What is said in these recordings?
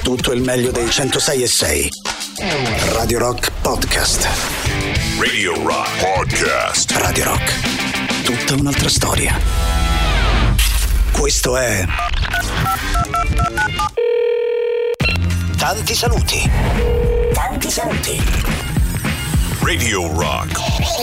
tutto il meglio dei 106.6. Radio Rock Podcast. Radio Rock Podcast. Radio Rock. Tutta un'altra storia. Questo è Tanti saluti. Tanti saluti. Radio Rock.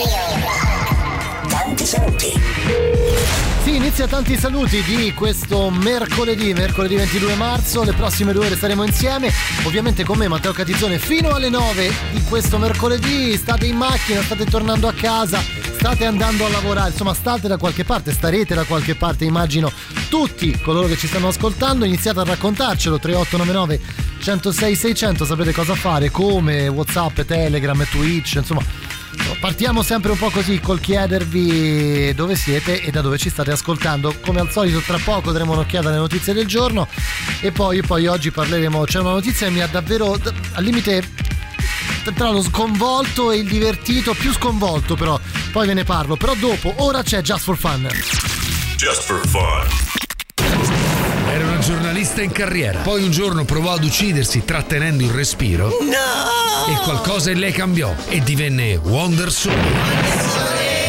Tanti saluti. Sì, inizia Tanti saluti di questo mercoledì 22 marzo. Le prossime 2 ore staremo insieme, ovviamente con me Matteo Catizzone fino alle 9 di questo mercoledì. State in macchina, state tornando a casa, state andando a lavorare, insomma state da qualche parte, starete da qualche parte, immagino tutti coloro che ci stanno ascoltando. Iniziate a raccontarcelo, 3899 106 600, sapete cosa fare, come WhatsApp, Telegram, Twitch, insomma partiamo sempre un po' così col chiedervi dove siete e da dove ci state ascoltando. Come al solito tra poco daremo un'occhiata alle notizie del giorno e poi oggi parleremo, c'è una notizia che mi ha davvero al limite tra lo sconvolto e il divertito, più sconvolto però, poi ve ne parlo, però dopo. Ora c'è Just for Fun. Just for fun. Era una giornalista in carriera. Poi un giorno provò ad uccidersi trattenendo il respiro. No! E qualcosa in lei cambiò e divenne Wonder Sole.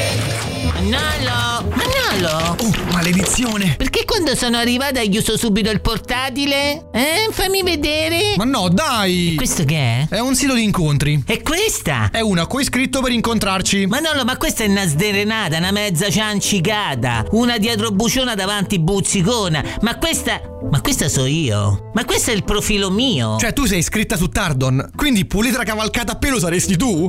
Manalo! Maledizione! Perché quando sono arrivata hai chiuso subito il portatile? Fammi vedere. Ma no, dai! Questo che è? È un sito di incontri. E questa? È una coiscritto per incontrarci. Manolo, ma questa è una sderenata, una mezza ciancicata, una dietro buciona davanti buzzicona. Ma questa so io. Ma questo è il profilo mio. Cioè tu sei iscritta su Tardon, quindi pulita la cavalcata a pelo saresti tu?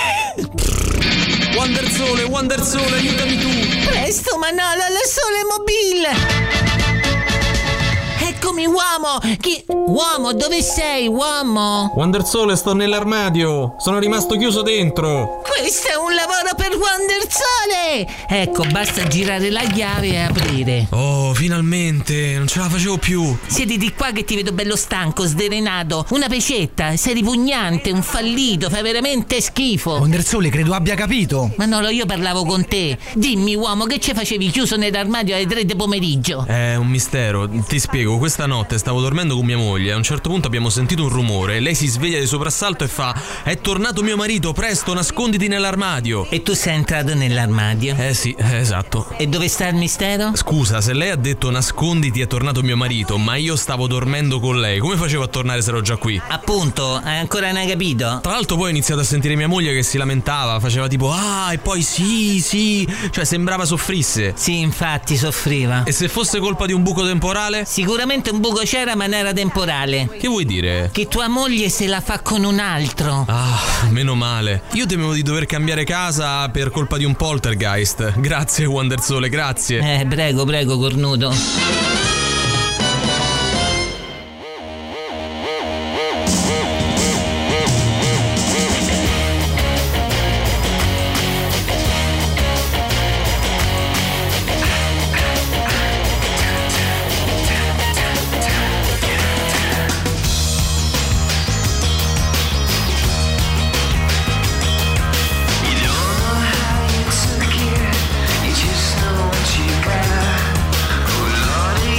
Wonder Sole, aiutami tu! Presto, Manolo, la Sole Mobile! Eccomi, uomo! Uomo, dove sei, uomo? Wonder Sole, sto nell'armadio! Sono rimasto chiuso dentro! Questo è un lavoro per Wonder Sole! Ecco, basta girare la chiave e aprire. Oh, finalmente! Non ce la facevo più! Siedi di qua che ti vedo bello stanco, sdrenato. Una pecetta, sei ripugnante, un fallito, fai veramente schifo. Wonder Sole, credo abbia capito! Manolo, io parlavo con te. Dimmi, uomo, che ci facevi chiuso nell'armadio alle 3 di pomeriggio? È un mistero, ti spiego. Questa notte stavo dormendo con mia moglie. A un certo punto abbiamo sentito un rumore. Lei si sveglia di soprassalto e fa: è tornato mio marito, presto, nasconditi nell'armadio. E tu sei entrato nell'armadio? Sì, esatto. E dove sta il mistero? Scusa, se lei ha detto nasconditi è tornato mio marito, ma io stavo dormendo con lei, come facevo a tornare se ero già qui? Appunto, ancora non hai capito? Tra l'altro poi ho iniziato a sentire mia moglie che si lamentava, faceva tipo e poi sì, cioè sembrava soffrisse. Sì, infatti soffriva. E se fosse colpa di un buco temporale? Sicuramente un buco c'era, ma non era temporale. Che vuoi dire? Che tua moglie se la fa con un altro. Meno male. Io temevo di dover cambiare casa per colpa di un poltergeist. Grazie Wonder Sole, grazie. Prego, cornuto. You just know what you got. Oh Lord,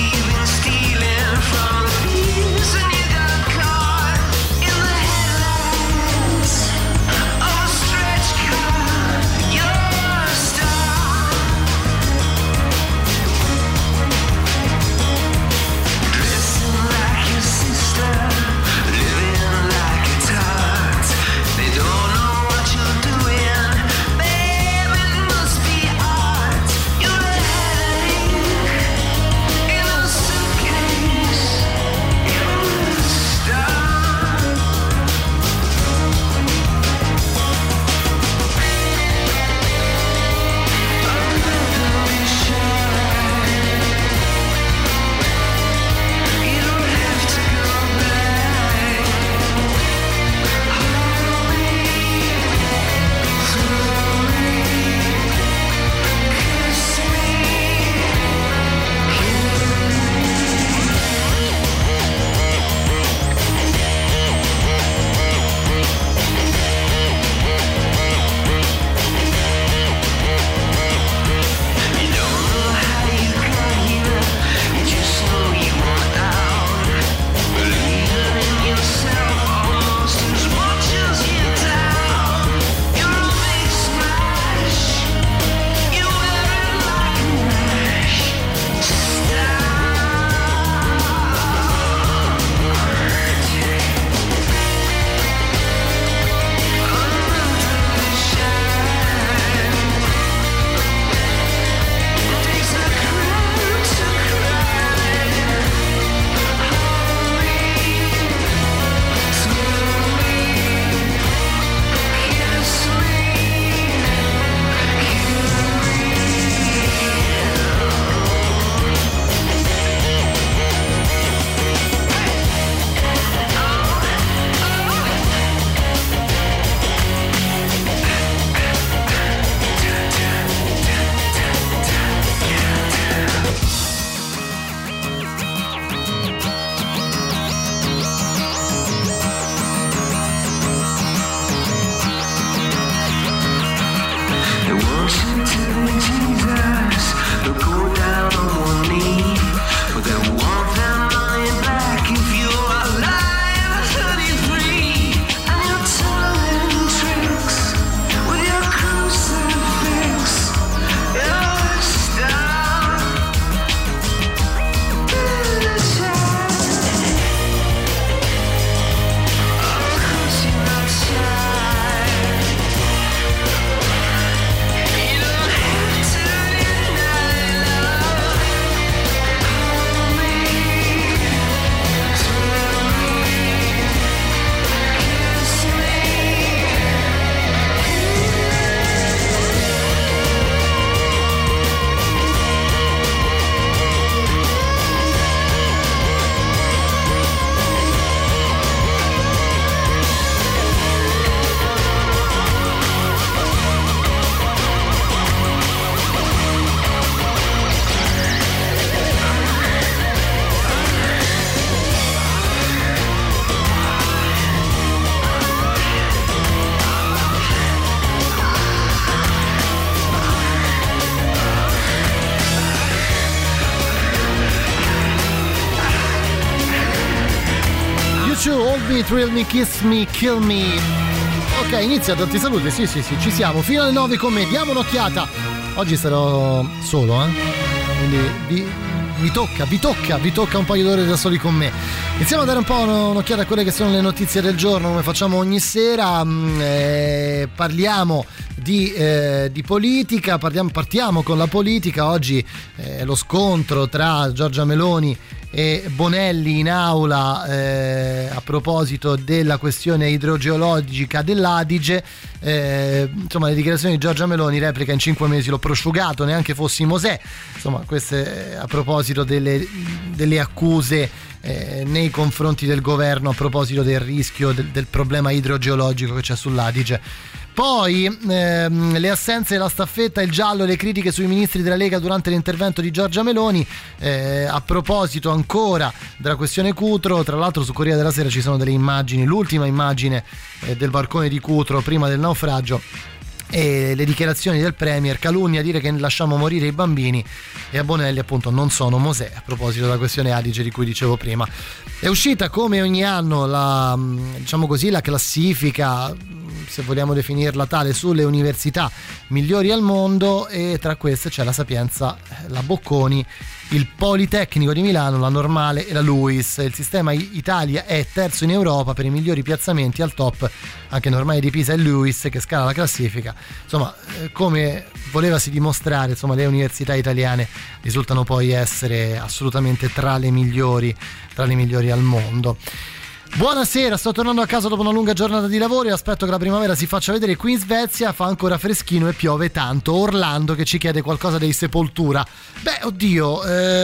U2, Hold Me, Thrill Me, Kiss Me, Kill Me. Ok, inizia, tanti saluti, sì, ci siamo. Fino alle 9 con me, diamo un'occhiata. Oggi sarò solo, quindi vi tocca un paio d'ore da soli con me. Iniziamo a dare un po' un'occhiata a quelle che sono le notizie del giorno, come facciamo ogni sera. Parliamo di politica, partiamo con la politica. Oggi lo scontro tra Giorgia Meloni e Bonelli in aula a proposito della questione idrogeologica dell'Adige. Insomma, le dichiarazioni di Giorgia Meloni, replica: in 5 mesi l'ho prosciugato, neanche fossi Mosè. Insomma, queste a proposito delle accuse nei confronti del governo a proposito del rischio del problema idrogeologico che c'è sull'Adige. Poi le assenze della staffetta, il giallo e le critiche sui ministri della Lega durante l'intervento di Giorgia Meloni. A proposito ancora della questione Cutro, tra l'altro su Corriere della Sera ci sono delle immagini, l'ultima immagine del barcone di Cutro prima del naufragio, e le dichiarazioni del Premier: calunnia dire che lasciamo morire i bambini, e a Bonelli appunto non sono Mosè, a proposito della questione Adige di cui dicevo prima. È uscita come ogni anno la classifica, se vogliamo definirla tale, sulle università migliori al mondo, e tra queste c'è la Sapienza, la Bocconi, il Politecnico di Milano, la Normale e la LUISS. Il sistema Italia è terzo in Europa per i migliori piazzamenti, al top anche Normale di Pisa e LUISS, che scala la classifica. Insomma, come volevasi dimostrare, insomma, le università italiane risultano poi essere assolutamente tra le migliori al mondo. Buonasera, sto tornando a casa dopo una lunga giornata di lavoro e aspetto che la primavera si faccia vedere. Qui in Svezia fa ancora freschino e piove tanto. Orlando che ci chiede qualcosa dei Sepoltura. Beh, oddio,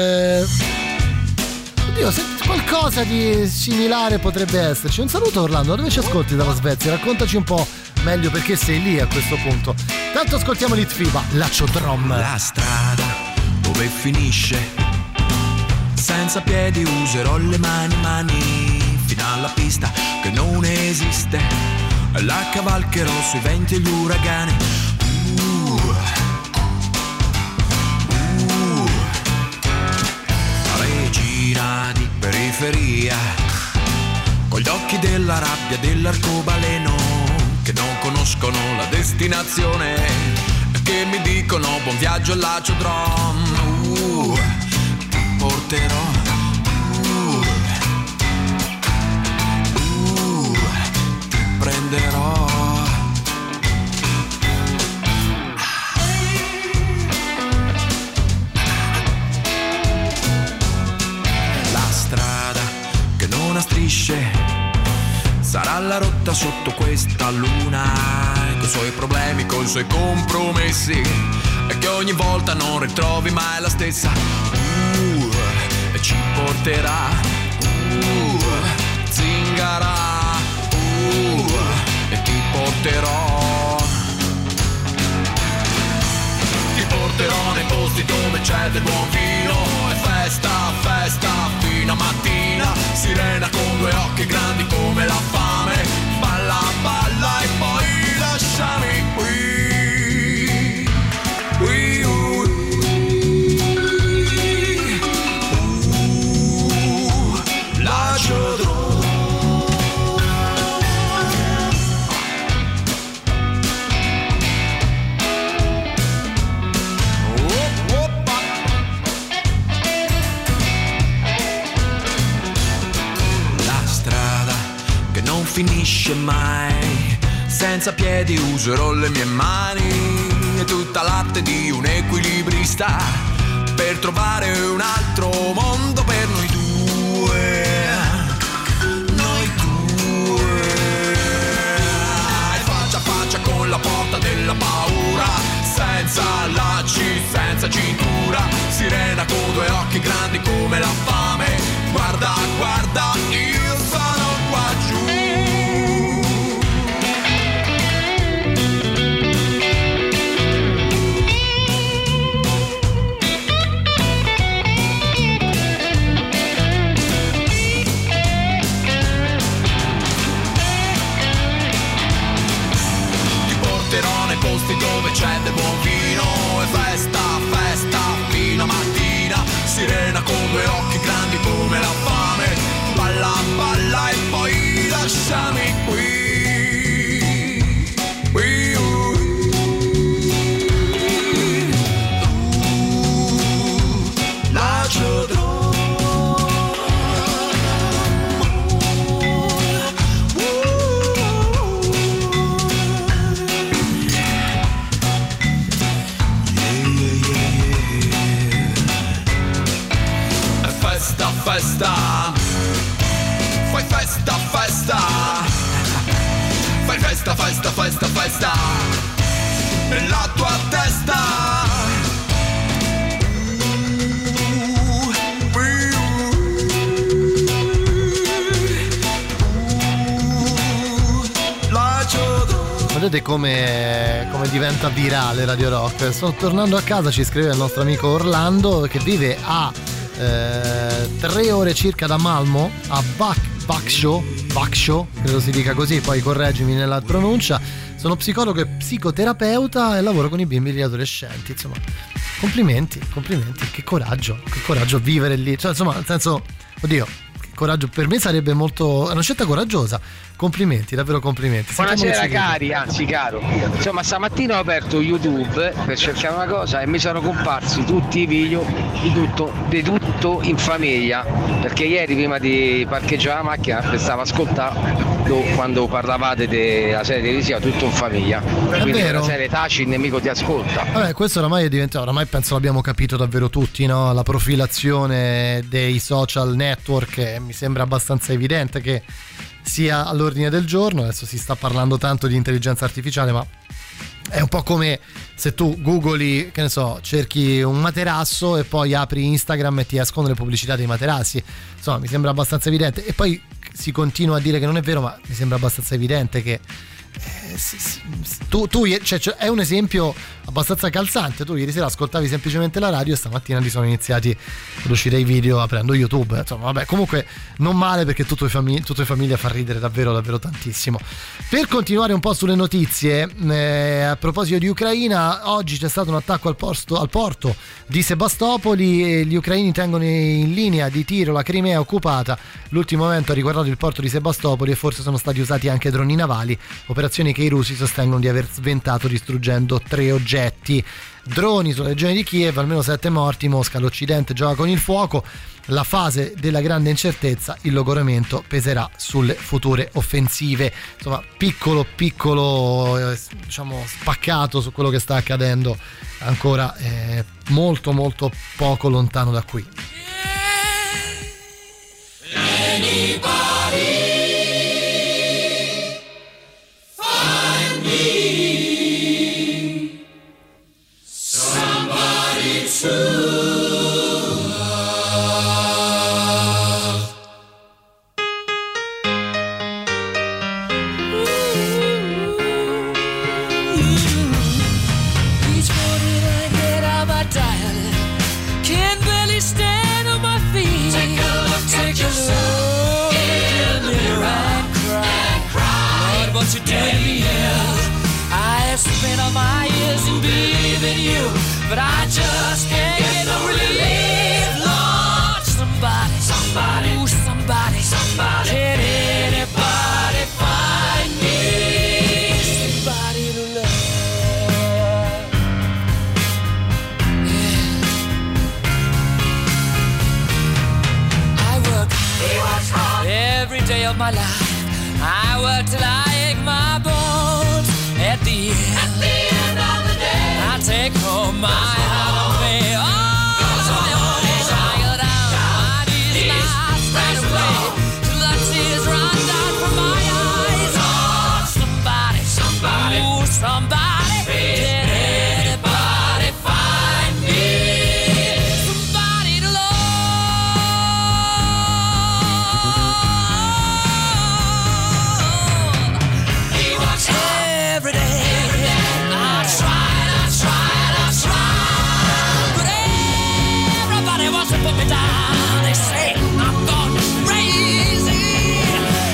se qualcosa di similare potrebbe esserci. Un saluto Orlando, dove ci ascolti dalla Svezia? Raccontaci un po' meglio perché sei lì a questo punto. Tanto ascoltiamo l'Itfiba, la Ciodrom. La strada dove finisce, senza piedi userò le mani fino alla pista che non esiste, la cavalcherò sui venti e gli uragani. Regina di periferia, con gli occhi della rabbia dell'arcobaleno, che non conoscono la destinazione, che mi dicono buon viaggio alla Ciodrom. Ti porterò, ti prenderò. La strada che non ha strisce sarà la rotta sotto questa luna, coi suoi problemi, coi suoi compromessi, e che ogni volta non ritrovi mai la stessa. E ci porterà, zingara, e ti porterò. Ti porterò nei posti dove c'è del buon vino, e festa, festa fino a mattina. Sirena con due occhi grandi come la fame, balla, balla e poi lasciami qui. La Ciodrom. La strada che non finisce mai, senza piedi userò le mie mani, e tutta l'arte di un equilibrista, per trovare un altro mondo per noi due. Noi due. Faccia a faccia con la porta della paura, senza lacci, senza cintura. Sirena con due occhi grandi come la fame. Guarda, guarda, io sono qua giù. lasciami qui. Festa, fai festa, festa, fai festa, festa, festa, festa, nella tua testa. Vedete come diventa virale Radio Rock. Sto tornando a casa, ci scrive il nostro amico Orlando che vive a 3 ore circa da Malmo, a Baksho, credo si dica così, poi correggimi nella pronuncia. Sono psicologo e psicoterapeuta e lavoro con i bimbi e gli adolescenti. Insomma, complimenti, che coraggio vivere lì. Cioè, insomma, nel senso, oddio, che coraggio, per me sarebbe molto, è una scelta coraggiosa. Complimenti, davvero complimenti. Buonasera cari, anzi caro. Insomma, stamattina ho aperto YouTube per cercare una cosa e mi sono comparsi tutti i video di tutto in famiglia, perché ieri prima di parcheggiare la macchina stavo ascoltando quando parlavate della serie televisiva Tutto in famiglia. Quindi la serie Taci, il nemico ti ascolta. Vabbè, questo oramai è diventato, oramai penso l'abbiamo capito davvero tutti, no? La profilazione dei social network mi sembra abbastanza evidente che sia all'ordine del giorno. Adesso si sta parlando tanto di intelligenza artificiale, ma è un po' come se tu googli, che ne so, cerchi un materasso e poi apri Instagram e ti escono le pubblicità dei materassi. Insomma, mi sembra abbastanza evidente. E poi si continua a dire che non è vero, ma mi sembra abbastanza evidente che cioè, è un esempio abbastanza calzante. Tu ieri sera ascoltavi semplicemente la radio e stamattina ti sono iniziati ad uscire i video aprendo YouTube. Insomma, vabbè, comunque non male, perché tutto in famiglia fa ridere davvero davvero tantissimo. Per continuare un po' sulle notizie, a proposito di Ucraina, oggi c'è stato un attacco al porto di Sebastopoli e gli ucraini tengono in linea di tiro la Crimea occupata. L'ultimo evento ha riguardato il porto di Sebastopoli e forse sono stati usati anche droni navali, operazioni che i russi sostengono di aver sventato distruggendo 3 oggetti. Droni sulla regione di Kiev, almeno 7 morti. Mosca, l'Occidente gioca con il fuoco. La fase della grande incertezza, il logoramento peserà sulle future offensive. Insomma, piccolo diciamo spaccato su quello che sta accadendo, ancora molto molto poco lontano da qui. But I just can't get no relief, Lord. Somebody, ooh, somebody, can anybody find me somebody to love? Yeah. I work hard every day of my life. I work till I ache my bones. At the end of the day, I take home my holiday. Oh, I go down my knees and I straight away till the tears run down from my eyes. Oh, somebody, ooh, somebody, can anybody find me somebody to love? He works every day. Put me down, they say I'm gone crazy.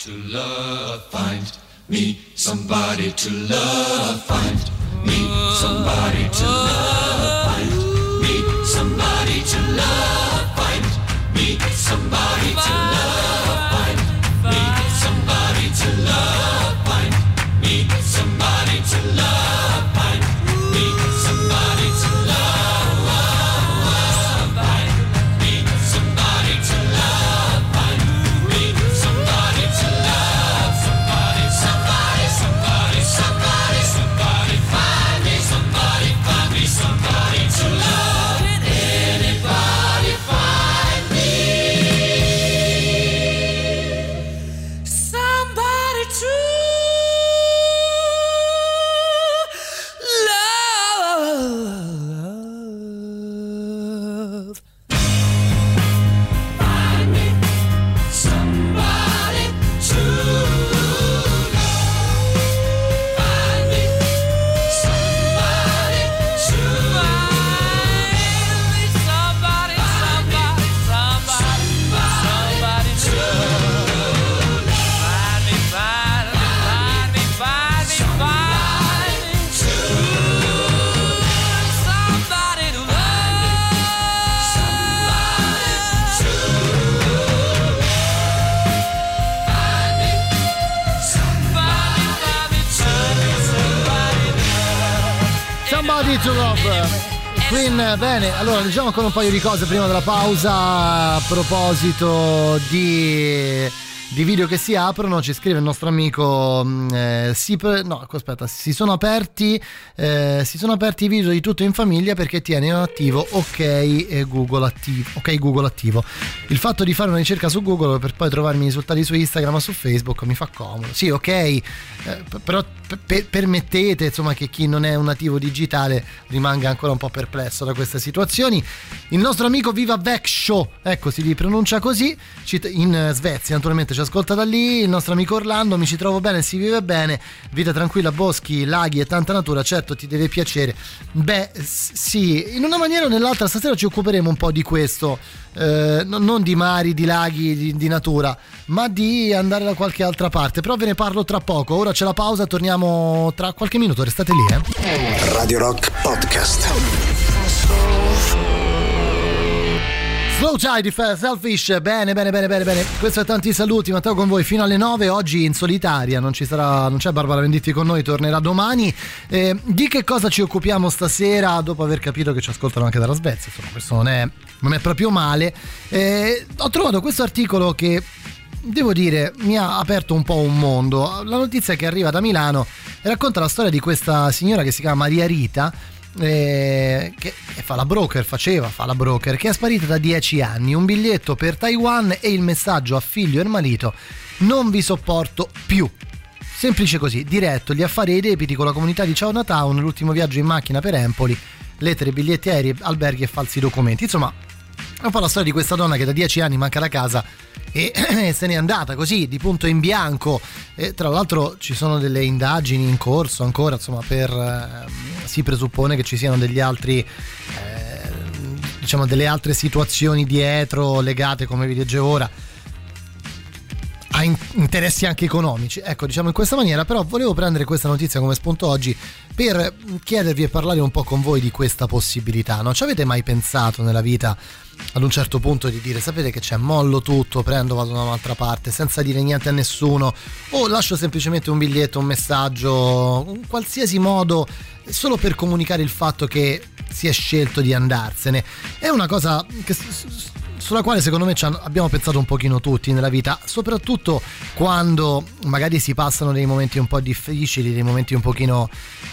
to love, find me somebody to love, find me somebody to love, find me somebody to love, find me somebody to love, find me somebody to love, find me somebody to love, find me somebody to love, find me somebody to love, find me somebody to love, somebody, somebody, somebody, somebody, somebody, find me somebody to love. Anybody find me somebody to love. Find me somebody to love. Find me somebody to Somebody, somebody, somebody, somebody to love. Find me, find me, find me, find me, find me to love. Somebody to love. Somebody to love. Find me somebody, find me Somebody to Love. Queen, bene, allora diciamo ancora un paio di cose prima della pausa a proposito di video che si aprono. Ci scrive il nostro amico si sono aperti i video di Tutto in Famiglia perché tiene attivo ok Google attivo. Il fatto di fare una ricerca su Google per poi trovarmi i risultati su Instagram o su Facebook mi fa comodo. Sì, ok, però permettete insomma che chi non è un nativo digitale rimanga ancora un po' perplesso da queste situazioni. Il nostro amico Viva Vecchio, ecco, si pronuncia così, in Svezia naturalmente ci ascolta da lì. Il nostro amico Orlando: mi ci trovo bene, si vive bene, vita tranquilla, boschi, laghi e tanta natura, certo ti deve piacere. Beh sì, in una maniera o nell'altra stasera ci occuperemo un po' di questo, non di mari, di laghi, di natura, ma di andare da qualche altra parte, però ve ne parlo tra poco. Ora c'è la pausa, torniamo tra qualche minuto, restate lì. Radio Rock Podcast. Slow Tide, Selfish, bene. Questo è Tanti Saluti, Matteo con voi fino alle 9. Oggi in solitaria, non c'è Barbara Venditti con noi, tornerà domani. Di che cosa ci occupiamo stasera, dopo aver capito che ci ascoltano anche dalla Svezia? Insomma, questo non è proprio male. Ho trovato questo articolo che, devo dire, mi ha aperto un po' un mondo. La notizia che arriva da Milano racconta la storia di questa signora che si chiama Maria Rita, che fa la broker, che è sparita da 10 anni. Un biglietto per Taiwan e il messaggio a figlio e marito: non vi sopporto più. Semplice così, diretto, gli affari e i debiti con la comunità di Chinatown, l'ultimo viaggio in macchina per Empoli, lettere, biglietti aerei, alberghi e falsi documenti. Insomma, è un po' la storia di questa donna che da 10 anni manca la casa e se n'è andata così di punto in bianco. E tra l'altro ci sono delle indagini in corso ancora, insomma, si presuppone che ci siano degli altri delle altre situazioni dietro legate, come vi leggevo ora, a interessi anche economici, ecco, diciamo in questa maniera. Però volevo prendere questa notizia come spunto oggi per chiedervi e parlare un po' con voi di questa possibilità, no? Ci avete mai pensato nella vita ad un certo punto di dire: sapete che c'è, mollo tutto, vado da un'altra parte senza dire niente a nessuno, o lascio semplicemente un biglietto, un messaggio, un qualsiasi modo, solo per comunicare il fatto che si è scelto di andarsene? È una cosa sulla quale secondo me abbiamo pensato un pochino tutti nella vita, soprattutto quando magari si passano dei momenti un po' difficili, dei momenti un pochino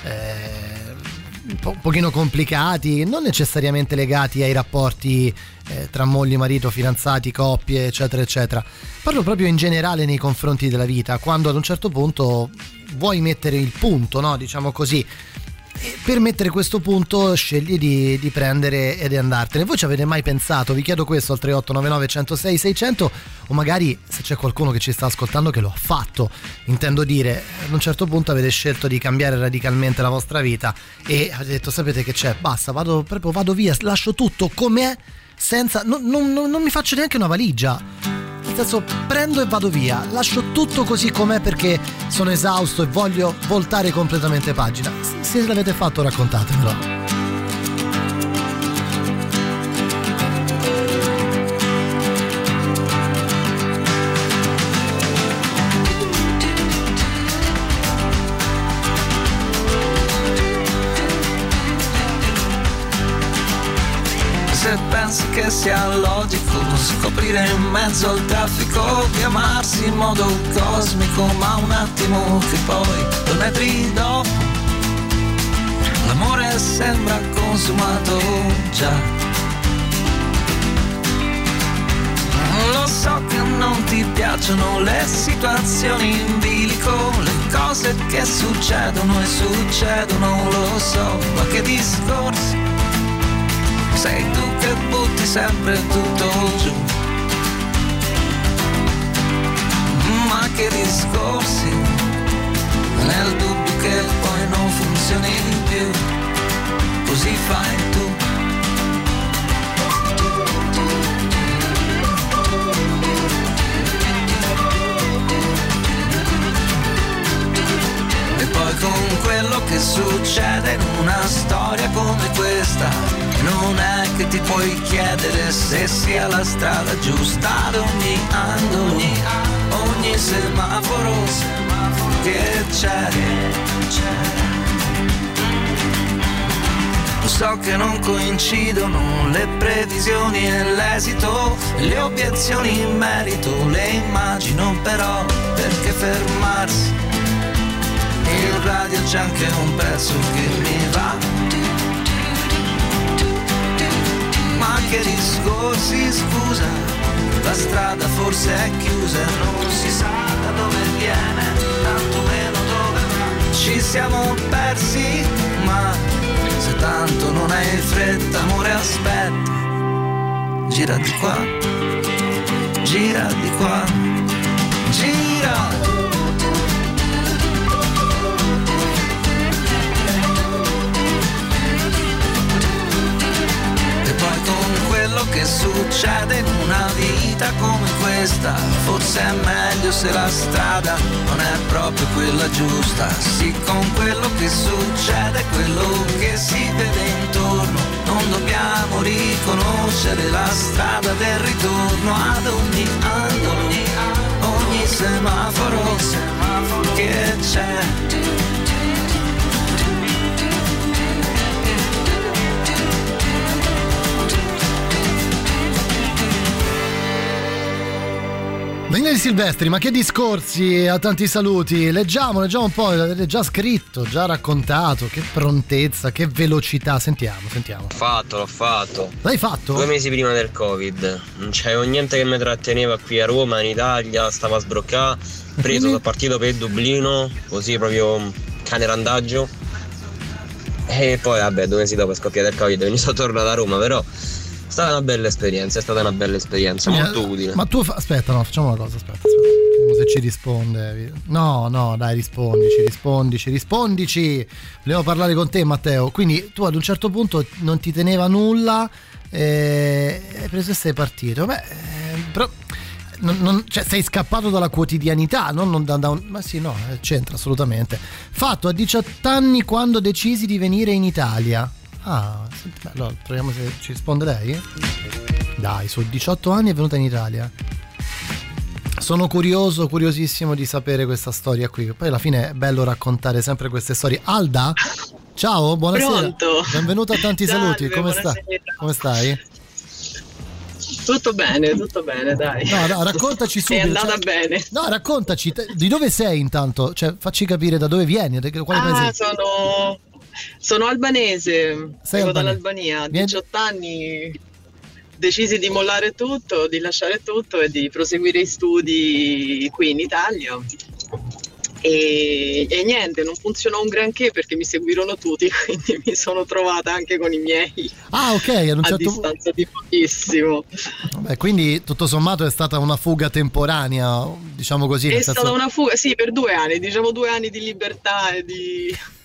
complicati, non necessariamente legati ai rapporti tra moglie, marito, fidanzati, coppie, eccetera eccetera. Parlo proprio in generale nei confronti della vita, quando ad un certo punto vuoi mettere il punto, no? Diciamo così. E per mettere questo punto scegli di prendere ed andartene. Voi ci avete mai pensato? Vi chiedo questo al 3899 106 600, o magari se c'è qualcuno che ci sta ascoltando che lo ha fatto, intendo dire, ad un certo punto avete scelto di cambiare radicalmente la vostra vita e avete detto: sapete che c'è, basta, vado lascio tutto com'è, senza non mi faccio neanche una valigia, adesso prendo e vado via, lascio tutto così com'è perché sono esausto e voglio voltare completamente pagina. Se l'avete fatto raccontatemelo. Se pensi che sia logico scoprire in mezzo al traffico di amarsi in modo cosmico, ma un attimo che poi 2 metri dopo l'amore sembra consumato già. Lo so che non ti piacciono le situazioni in bilico, le cose che succedono e succedono, lo so, ma che discorsi. Sei tu che butti sempre tutto giù. Ma che discorsi, nel dubbio che poi non funzioni più. Così fai tu. E poi con quello che succede in una storia come questa, non è che ti puoi chiedere se sia la strada giusta ad ogni angolo, ogni semaforo che c'è. Lo so che non coincidono le previsioni e l'esito, le obiezioni in merito le immagino, però perché fermarsi? In radio c'è anche un pezzo che mi va. Ma che discorsi, scusa, la strada forse è chiusa, non si sa da dove viene, tanto meno dove va. Ci siamo persi, ma se tanto non hai fretta, amore, aspetta. Gira di qua, gira di qua, gira. Con quello che succede in una vita come questa, forse è meglio se la strada non è proprio quella giusta. Sì, con quello che succede, quello che si vede intorno, non dobbiamo riconoscere la strada del ritorno ad ogni angolo, ogni semaforo che c'è. Daniele Silvestri, ma che discorsi, a tanti saluti. Leggiamo un po', l'avete già scritto, già raccontato, che prontezza, che velocità. Sentiamo. L'ho fatto. L'hai fatto? 2 mesi prima del Covid. Non c'avevo niente che mi tratteneva qui a Roma, in Italia, stavo a sbroccare. Sono partito per Dublino, così proprio cane randaggio. E poi vabbè, 2 mesi dopo è scoppiato il Covid, quindi sono tornato a Roma, però è stata una bella esperienza, molto utile. Ma tu aspetta, no, facciamo una cosa, aspetta. Vediamo se ci risponde. No, dai, rispondici. Volevo parlare con te, Matteo. Quindi tu ad un certo punto non ti teneva nulla, hai preso e sei partito. Però cioè sei scappato dalla quotidianità, ma sì, no, c'entra assolutamente. Fatto a 18 anni quando decisi di venire in Italia. Senti, allora proviamo se ci risponde lei. Dai, su 18 anni è venuta in Italia. Sono curiosissimo di sapere questa storia qui. Poi alla fine è bello raccontare sempre queste storie. Alda, ciao, buonasera. Pronto? Benvenuta a tanti saluti. Come stai? Tutto bene, dai. No, raccontaci subito. È andata bene. No, raccontaci di dove sei intanto. Cioè, facci capire da dove vieni. Quale paese? Sono albanese. Vengo dall'Albania. 18 anni. Decisi di mollare tutto, di lasciare tutto e di proseguire i studi qui in Italia. E niente, non funzionò un granché perché mi seguirono tutti, quindi mi sono trovata anche con i miei. Ok, a distanza di pochissimo. Vabbè, quindi tutto sommato è stata una fuga temporanea, diciamo così. È stata una fuga, sì, per 2 anni, diciamo 2 anni di libertà e di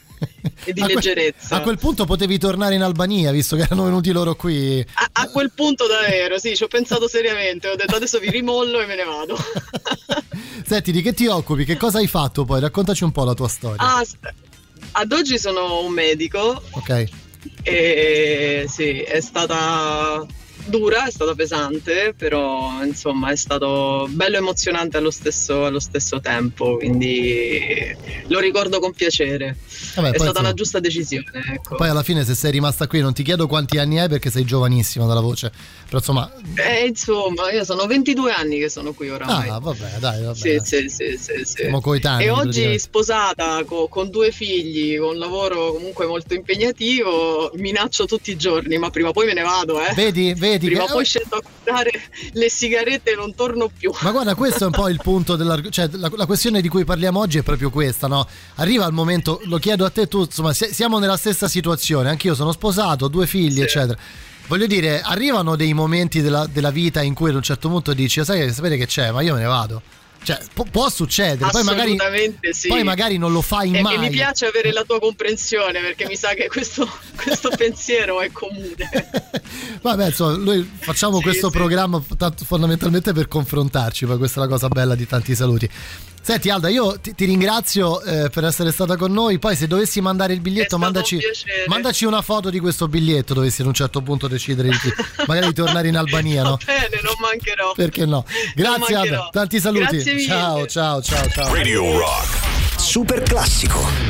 e di leggerezza. A quel punto potevi tornare in Albania, visto che erano venuti loro qui. A quel punto davvero, sì, ci ho pensato seriamente, ho detto adesso vi rimollo e me ne vado. Senti, di che ti occupi? Che cosa hai fatto poi? Raccontaci un po' la tua storia. Ad oggi sono un medico. Ok. E sì, è stata dura, è stata pesante, però insomma è stato bello emozionante allo stesso tempo, quindi lo ricordo con piacere. Vabbè, è stata una giusta decisione, ecco. Poi alla fine, se sei rimasta qui, non ti chiedo quanti anni hai perché sei giovanissima dalla voce, però insomma io sono 22 anni che sono qui oramai. Vabbè. Sì. Siamo coetanei. E oggi sposata con 2 figli, con un lavoro comunque molto impegnativo, minaccio tutti i giorni, ma prima o poi me ne vado, Vedi prima o che... poi scendo a comprare le sigarette e non torno più. Ma guarda, questo è un po' il punto cioè la questione di cui parliamo oggi è proprio questa, no? Arriva il momento, lo chiedo a te, tu insomma siamo nella stessa situazione, anch'io sono sposato, 2 figli, eccetera. Voglio dire, arrivano dei momenti della vita in cui ad un certo punto dici, sapete che c'è, ma io me ne vado. Cioè, può succedere, poi magari non lo fai mai. E mi piace avere la tua comprensione, perché mi sa che questo pensiero è comune. Vabbè, insomma, noi facciamo questo programma fondamentalmente per confrontarci, poi questa è la cosa bella di Tanti Saluti. Senti Alda, io ti ringrazio per essere stata con noi. Poi se dovessi mandare il biglietto, mandaci una foto di questo biglietto, dovessi ad un certo punto decidere magari di tornare in Albania. Va bene, non mancherò. Perché no? Grazie Alda, tanti saluti. Grazie mille. Ciao. Radio Rock Super classico.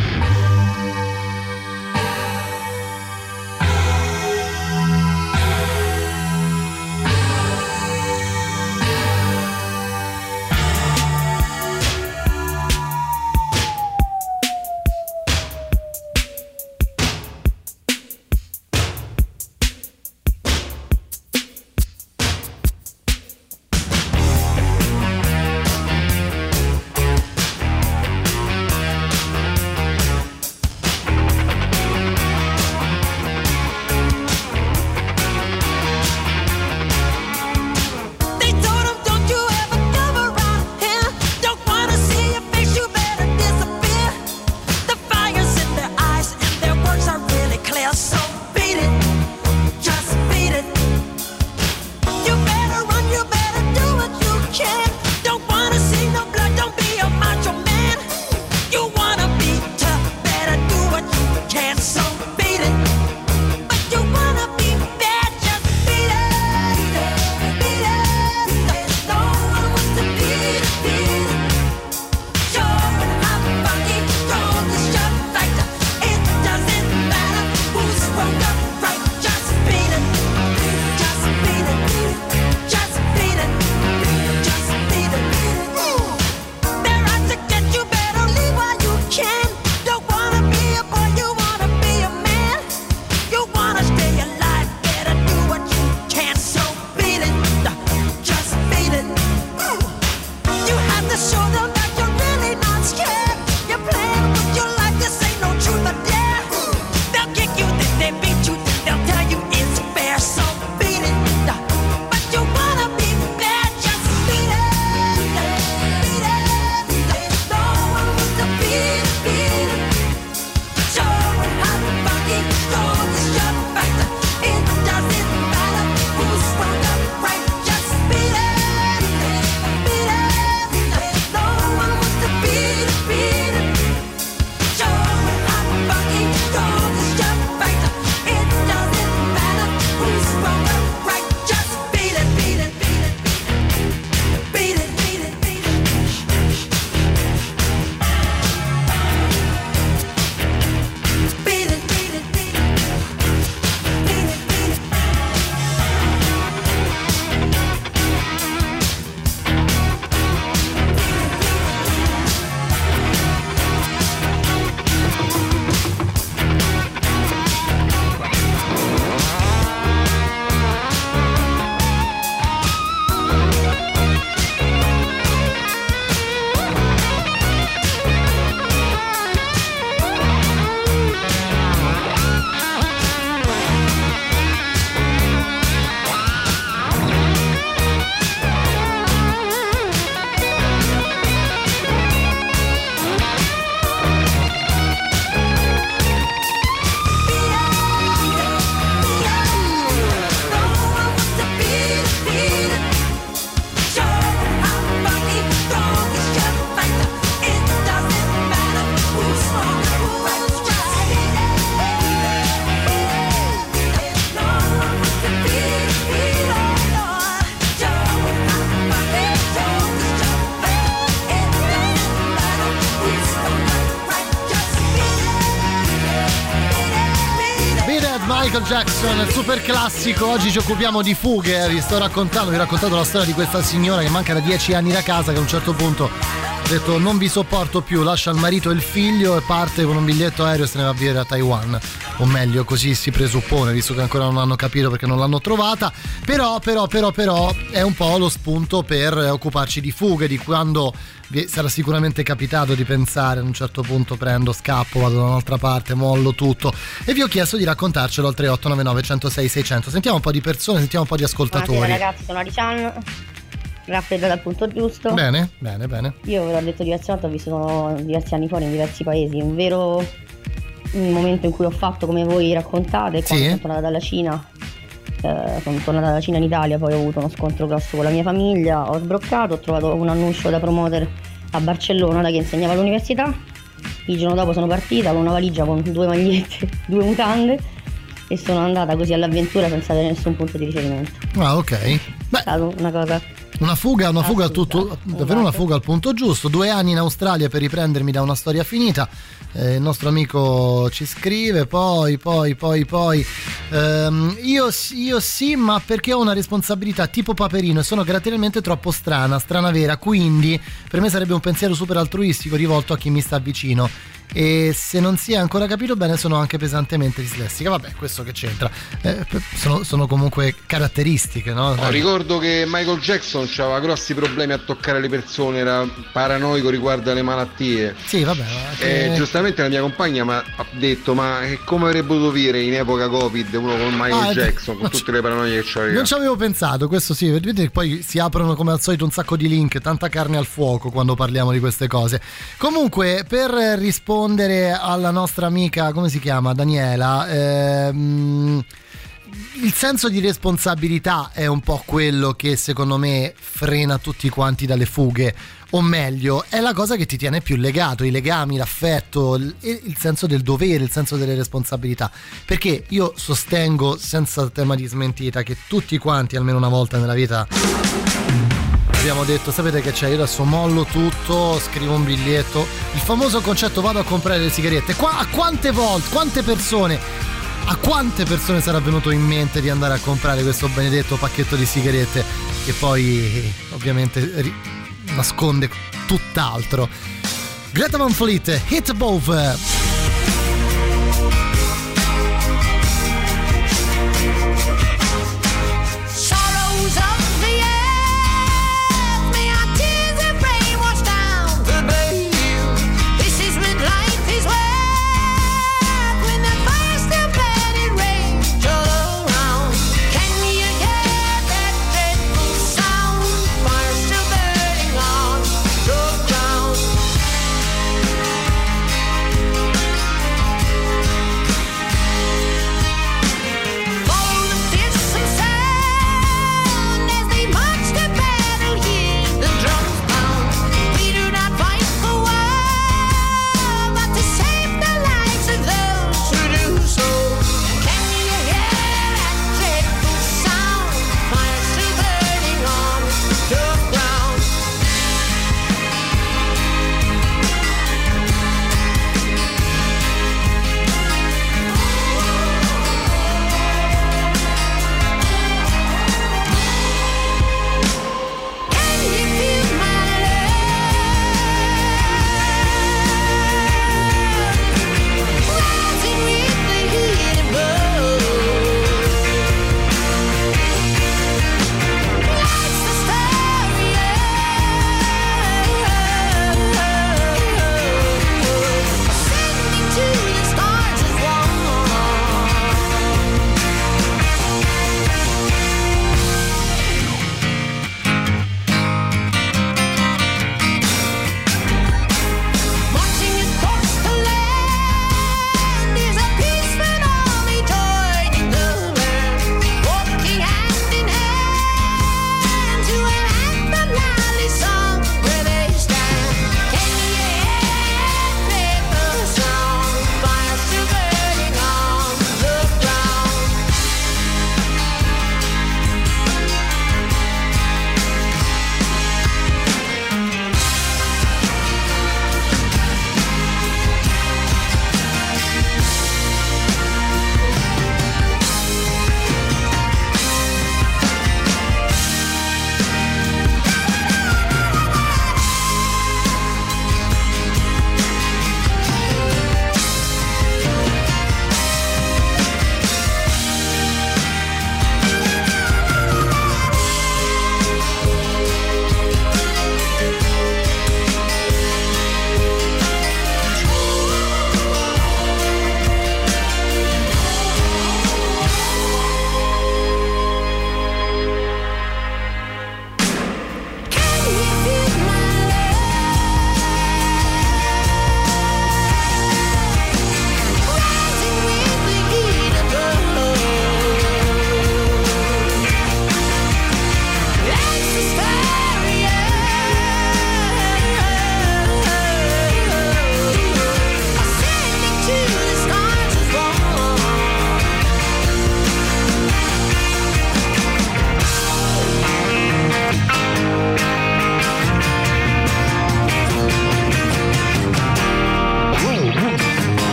Needed, Michael Jackson, il super classico. Oggi ci occupiamo di fughe. Vi ho raccontato la storia di questa signora che manca da 10 anni da casa, che a un certo punto ha detto non vi sopporto più, lascia il marito e il figlio e parte con un biglietto aereo e se ne va a vivere a Taiwan, o meglio così si presuppone, visto che ancora non hanno capito perché non l'hanno trovata. Però è un po' lo spunto per occuparci di fughe, di quando vi sarà sicuramente capitato di pensare a un certo punto prendo, scappo, vado da un'altra parte, mollo tutto, e vi ho chiesto di raccontarcelo al 3899 106 600. Sentiamo un po' di persone, sentiamo un po' di ascoltatori. Buonasera ragazzi, sono Ariciano, raffreddata al punto giusto. Bene. Io ve l'ho detto diverse volte, ho vissuto diversi anni fuori in diversi paesi. Un vero momento in cui ho fatto come voi raccontate, quando sono tornata dalla Cina. Sono tornata dalla Cina in Italia, poi ho avuto uno scontro grosso con la mia famiglia, ho sbroccato, ho trovato un annuncio da promoter a Barcellona da che insegnava all'università. Il giorno dopo sono partita con una valigia con 2 magliette, 2 mutande e sono andata così all'avventura senza avere nessun punto di riferimento. Ah, ok. Beh, è stata una cosa... Una fuga davvero una fuga al punto giusto. 2 anni in Australia per riprendermi da una storia finita. Il nostro amico ci scrive poi io sì, ma perché ho una responsabilità tipo Paperino e sono caratterialmente troppo strana vera, quindi per me sarebbe un pensiero super altruistico rivolto a chi mi sta vicino. E se non si è ancora capito bene, sono anche pesantemente dislessica. Vabbè, questo che c'entra? Sono comunque caratteristiche, no? Ricordo che Michael Jackson aveva grossi problemi a toccare le persone, era paranoico riguardo alle malattie. Sì, vabbè. Giustamente la mia compagna mi ha detto: ma come avrebbe potuto vivere in epoca Covid uno con Michael Jackson, con tutte le paranoie che c'aveva? Non ci avevo pensato, questo sì. Vedete che poi si aprono come al solito un sacco di link, tanta carne al fuoco quando parliamo di queste cose. Comunque, per rispondere alla nostra amica, come si chiama? Daniela, il senso di responsabilità è un po' quello che secondo me frena tutti quanti dalle fughe, o meglio è la cosa che ti tiene più legato, i legami, l'affetto, il senso del dovere, il senso delle responsabilità, perché io sostengo senza tema di smentita che tutti quanti almeno una volta nella vita abbiamo detto: sapete che c'è, io adesso mollo tutto, scrivo un biglietto, il famoso concetto vado a comprare le sigarette. A quante persone sarà venuto in mente di andare a comprare questo benedetto pacchetto di sigarette che poi ovviamente nasconde tutt'altro. Greta Van Fleet, Hit Above.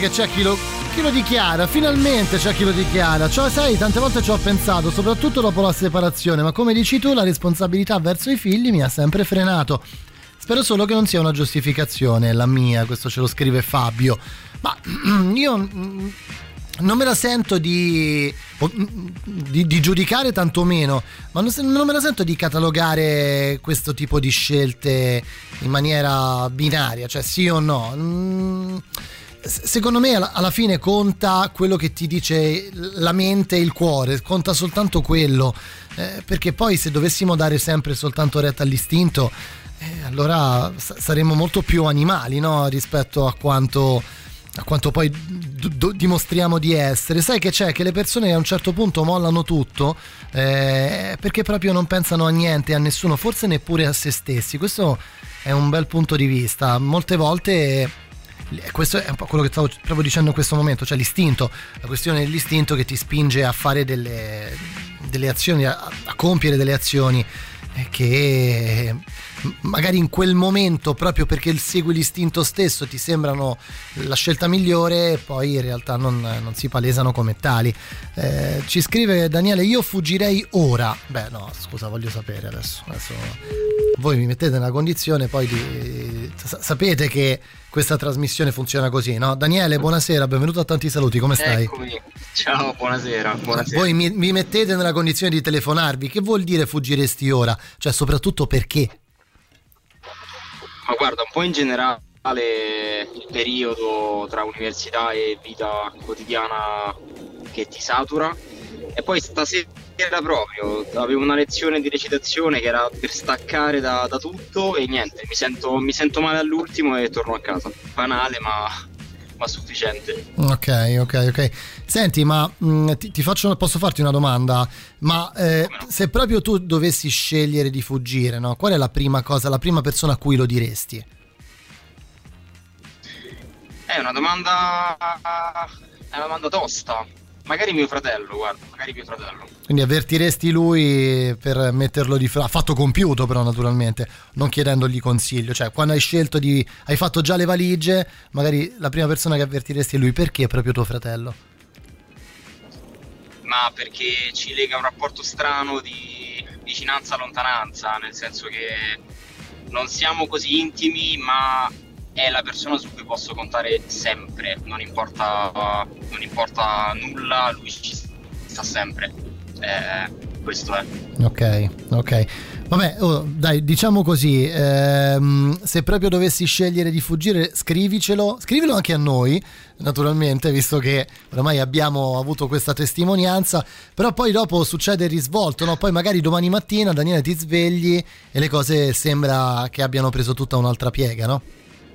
che c'è chi lo dichiara, finalmente c'è chi lo dichiara. Cioè, sai, tante volte ci ho pensato, soprattutto dopo la separazione, ma come dici tu, la responsabilità verso i figli mi ha sempre frenato. Spero solo che non sia una giustificazione la mia, questo ce lo scrive Fabio. Ma io non me la sento di giudicare, tantomeno, ma non me la sento di catalogare questo tipo di scelte in maniera binaria, cioè sì o no. Secondo me alla fine conta quello che ti dice la mente e il cuore, conta soltanto quello, perché poi se dovessimo dare sempre soltanto retta all'istinto, allora saremmo molto più animali, no? Rispetto a quanto poi dimostriamo di essere. Sai che c'è? Che le persone a un certo punto mollano tutto perché proprio non pensano a niente, a nessuno, forse neppure a se stessi. Questo è un bel punto di vista. Molte volte questo è un po' quello che stavo proprio dicendo in questo momento, cioè l'istinto, la questione dell'istinto che ti spinge a fare delle azioni, a compiere delle azioni che magari in quel momento, proprio perché segui l'istinto stesso, ti sembrano la scelta migliore, poi in realtà non si palesano come tali. Ci scrive Daniele: io fuggirei ora. Beh no, scusa, voglio sapere adesso voi mi mettete nella condizione poi di sapete che questa trasmissione funziona così, no? Daniele, buonasera, benvenuto a Tanti Saluti, come stai? Eccomi. Ciao, buonasera. Voi mi mettete nella condizione di telefonarvi. Che vuol dire fuggiresti ora? Cioè, soprattutto perché? Ma guarda, un po' in generale il periodo tra università e vita quotidiana che ti satura, e poi stasera proprio avevo una lezione di recitazione che era per staccare da tutto e niente, mi sento male all'ultimo e torno a casa. Banale ma sufficiente. Ok. Senti, ma posso farti una domanda? Ma se proprio tu dovessi scegliere di fuggire, no? Qual è la prima cosa, la prima persona a cui lo diresti? È una domanda tosta. Magari mio fratello, guarda, Quindi avvertiresti lui per metterlo di fronte, fatto compiuto però naturalmente, non chiedendogli consiglio, cioè quando hai fatto già le valigie, magari la prima persona che avvertiresti è lui. Perché proprio tuo fratello? Ma perché ci lega un rapporto strano di vicinanza-lontananza, nel senso che non siamo così intimi, ma è la persona su cui posso contare sempre, non importa nulla, lui ci sta sempre. Questo è. Ok. Vabbè, dai, diciamo così, se proprio dovessi scegliere di fuggire, scrivilo anche a noi, naturalmente, visto che oramai abbiamo avuto questa testimonianza, però poi dopo succede il risvolto, no? Poi magari domani mattina, Daniele, ti svegli e le cose sembra che abbiano preso tutta un'altra piega, no?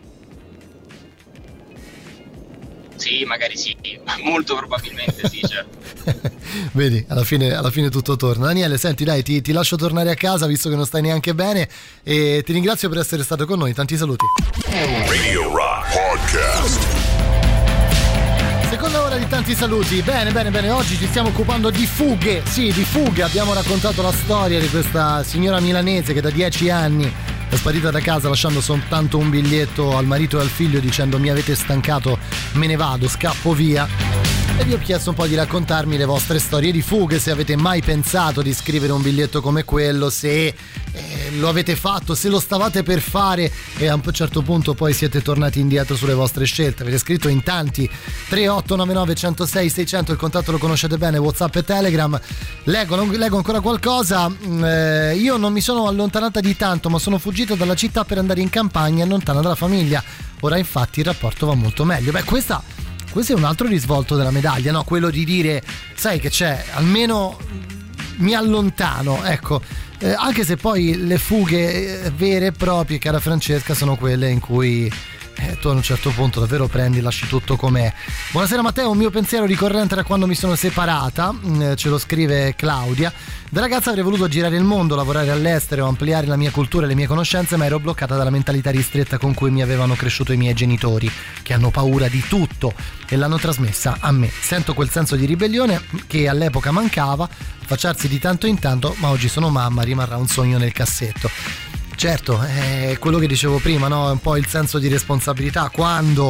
Sì, magari sì, molto probabilmente sì, certo. Vedi, alla fine tutto torna. Daniele, senti, dai, ti lascio tornare a casa visto che non stai neanche bene, e ti ringrazio per essere stato con noi. Tanti saluti. Radio Rock Podcast. Seconda ora di Tanti Saluti. Bene, oggi ci stiamo occupando di fughe. Sì, di fughe. Abbiamo raccontato la storia di questa signora milanese che da 10 anni è sparita da casa lasciando soltanto un biglietto al marito e al figlio dicendo: mi avete stancato, me ne vado, scappo via. E vi ho chiesto un po' di raccontarmi le vostre storie di fughe, se avete mai pensato di scrivere un biglietto come quello, se lo avete fatto, se lo stavate per fare e a un certo punto poi siete tornati indietro sulle vostre scelte. Avete scritto in tanti: 3899 106 600, il contatto lo conoscete bene, WhatsApp e Telegram. Leggo ancora qualcosa. Io non mi sono allontanata di tanto, ma sono fuggita dalla città per andare in campagna, lontana dalla famiglia. Ora infatti il rapporto va molto meglio. Beh, questo è un altro risvolto della medaglia, no? Quello di dire: sai che c'è, almeno mi allontano, ecco. Anche se poi le fughe vere e proprie, cara Francesca, sono quelle in cui tu a un certo punto davvero prendi, lasci tutto com'è. Buonasera Matteo, un mio pensiero ricorrente da quando mi sono separata, ce lo scrive Claudia. Da ragazza avrei voluto girare il mondo, lavorare all'estero, ampliare la mia cultura e le mie conoscenze, ma ero bloccata dalla mentalità ristretta con cui mi avevano cresciuto i miei genitori, che hanno paura di tutto e l'hanno trasmessa a me. Sento quel senso di ribellione che all'epoca mancava, affacciarsi di tanto in tanto, ma oggi sono mamma, rimarrà un sogno nel cassetto. Certo, è quello che dicevo prima, no? È un po' il senso di responsabilità quando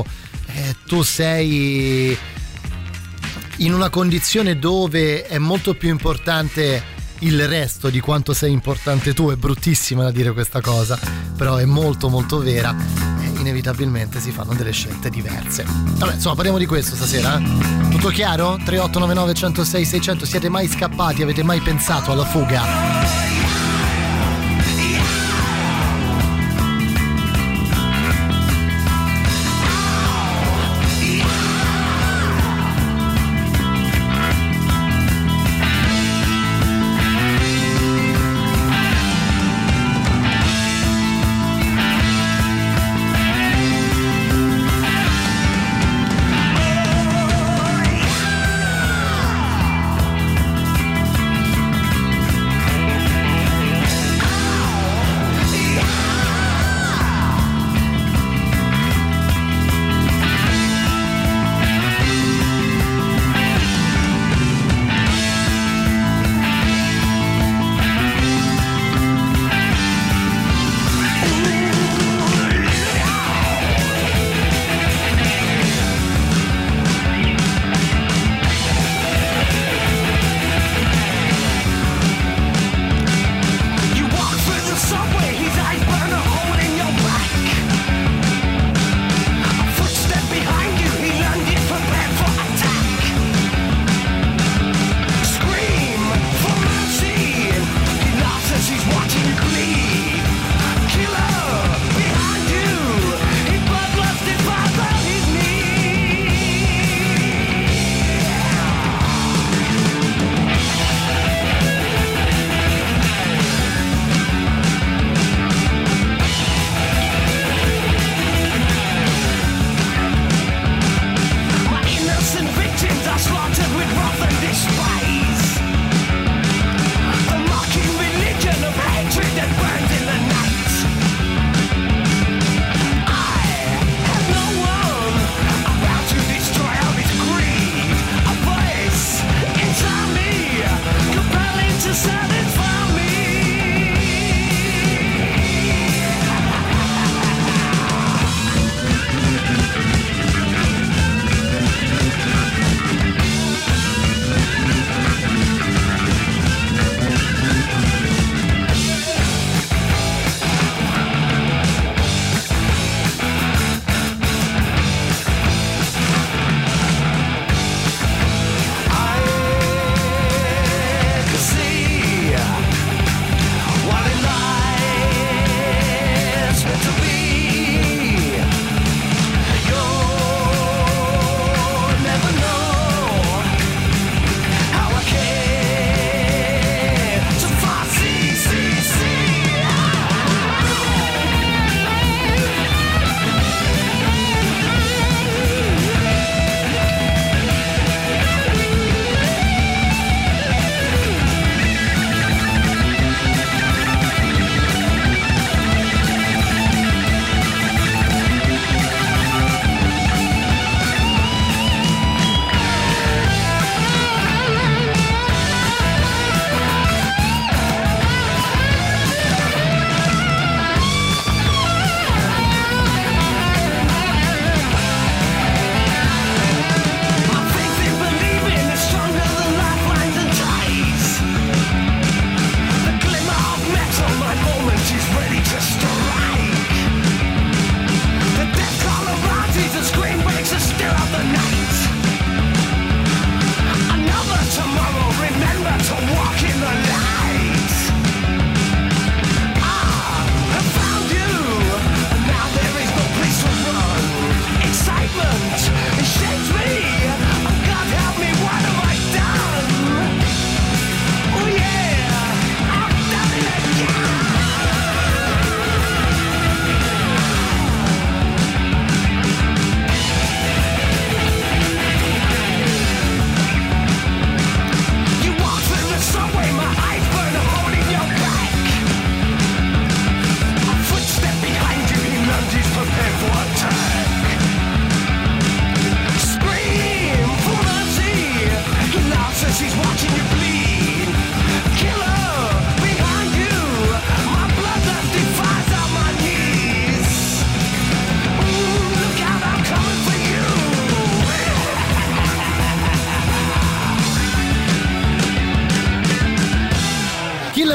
tu sei in una condizione dove è molto più importante il resto di quanto sei importante tu. È bruttissima da dire questa cosa, però è molto molto vera, inevitabilmente si fanno delle scelte diverse. Vabbè, insomma, parliamo di questo stasera, Tutto chiaro? 3899 106 600. Siete mai scappati? Avete mai pensato alla fuga?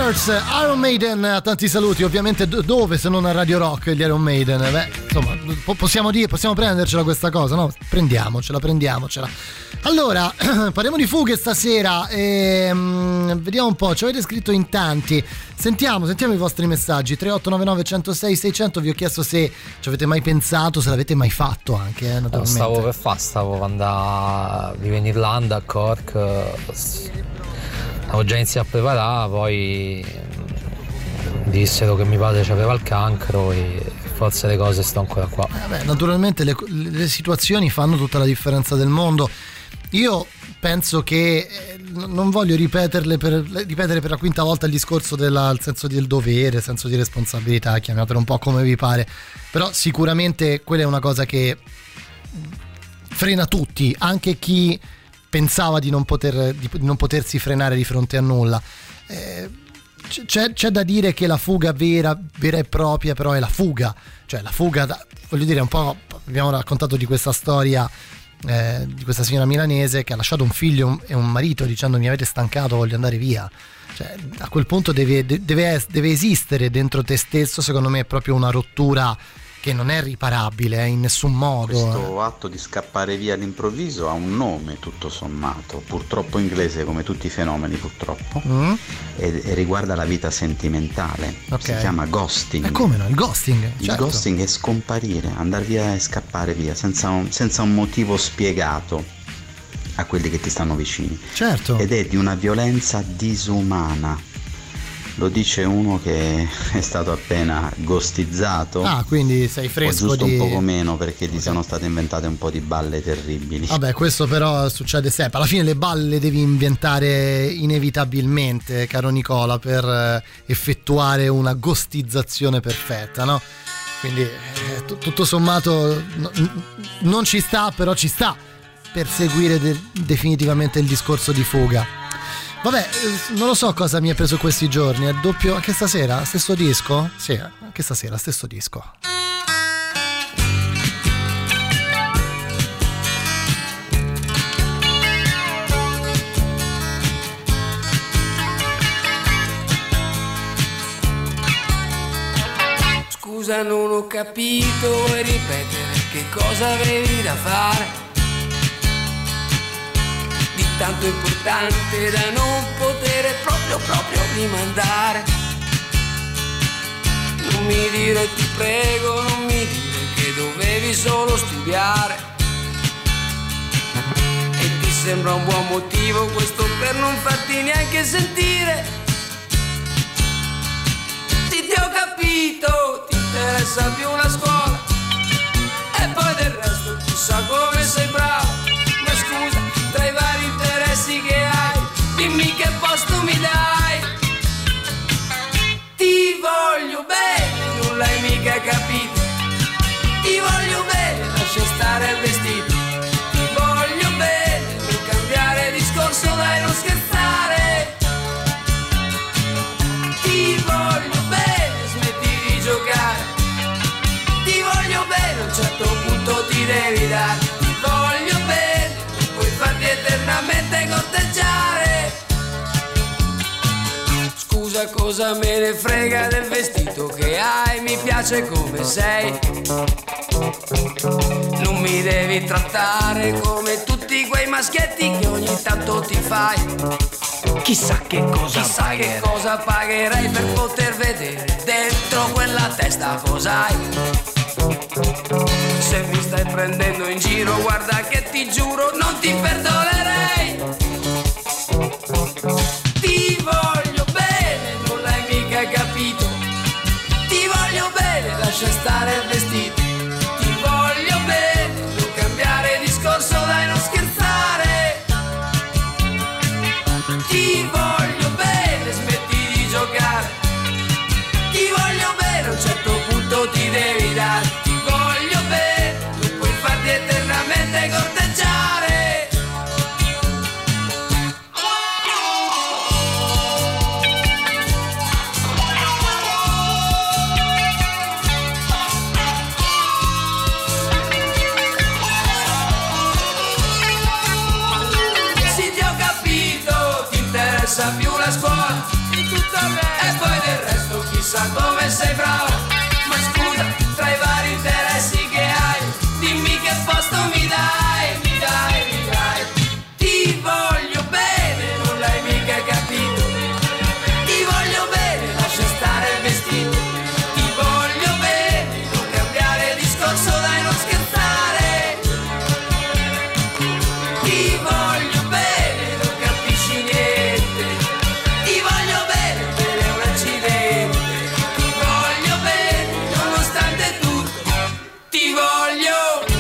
Fighters, Iron Maiden, tanti saluti, ovviamente dove se non a Radio Rock gli Iron Maiden? Beh, insomma, possiamo prendercela questa cosa, no? Prendiamocela. Allora, parliamo di fughe stasera e vediamo un po', ci avete scritto in tanti. Sentiamo i vostri messaggi. 3899 106 600. Vi ho chiesto se ci avete mai pensato, se l'avete mai fatto anche, naturalmente. Stavo andando a vivere in Irlanda, a Cork. Avevo già iniziato a preparare, poi dissero che mio padre aveva il cancro e forse le cose sto ancora qua. Naturalmente le situazioni fanno tutta la differenza del mondo. Io penso che non voglio ripetere per la quinta volta il discorso del senso del dovere, senso di responsabilità, chiamatelo un po' come vi pare, però sicuramente quella è una cosa che frena tutti, anche chi pensava di non potersi frenare di fronte a nulla. C'è da dire che la fuga vera e propria però è la fuga, cioè la fuga, voglio dire, un po' abbiamo raccontato di questa storia di questa signora milanese che ha lasciato un figlio e un marito dicendo mi avete stancato, voglio andare via. Cioè, a quel punto deve esistere dentro te stesso, secondo me è proprio una rottura che non è riparabile in nessun modo. Questo atto di scappare via all'improvviso ha un nome tutto sommato, purtroppo inglese come tutti i fenomeni purtroppo, e riguarda la vita sentimentale. Si chiama ghosting. E come no? Il ghosting? Il ghosting è scomparire, andare via e scappare via senza un motivo spiegato a quelli che ti stanno vicini. Certo. Ed è di una violenza disumana. Lo dice uno che è stato appena ghostizzato. Ah, quindi sei fresco, o giusto un poco meno, perché gli sono state inventate un po' di balle terribili. Vabbè, questo però succede sempre. Alla fine le balle devi inventare inevitabilmente, caro Nicola, per effettuare una ghostizzazione perfetta, no? Quindi tutto sommato non ci sta, però ci sta per seguire definitivamente il discorso di fuga. Vabbè, non lo so cosa mi è preso questi giorni, è doppio, anche stasera, stesso disco? Sì, anche stasera, stesso disco. Scusa, non ho capito, vuoi ripetere che cosa avevi da fare? Tanto importante da non poter proprio rimandare. Non mi dire, ti prego, non mi dire che dovevi solo studiare. E ti sembra un buon motivo questo per non farti neanche sentire. Sì, ti ho capito, ti interessa più la scuola e poi del resto chissà come sei bravo. Ma scusa, tra i vari interessi che hai, dimmi che posto mi dai. Ti voglio bene, non l'hai mica capito. Ti voglio bene, lascia stare il vestito. Ti voglio bene, non cambiare discorso, dai, non scherzare. Ti voglio bene, smetti di giocare. Ti voglio bene, a un certo punto ti devi dare. Ti voglio bene, farti eternamente corteggiare. Scusa, cosa me ne frega del vestito che hai, mi piace come sei. Non mi devi trattare come tutti quei maschietti che ogni tanto ti fai. Chissà che cosa pagherai per poter vedere dentro quella testa cos'hai. Se mi stai prendendo in giro, guarda che ti giuro non ti perdonerei. Ti voglio bene, non l'hai mica capito. Ti voglio bene, lascia stare il vestito. Ti voglio bene, non cambiare discorso, dai, non scherzare. Ti voglio bene, smetti di giocare. Ti voglio bene, a un certo punto ti devi dare. Ti voglio bene, non puoi farti eternamente corteggiare. E poi del resto chissà come sei bravo. Ma scusa, tra i vari interessi che hai, dimmi che posto mi dai, mi dai, mi dai. Ti voglio bene, non l'hai mica capito. Ti voglio bene, lascia stare il vestito. Ti voglio bene, non cambiare discorso, dai, non scherzare. Ti voglio bene, non capisci niente. Ti voglio bene, per un accidente. Ti voglio bene, nonostante tutto. Ti voglio.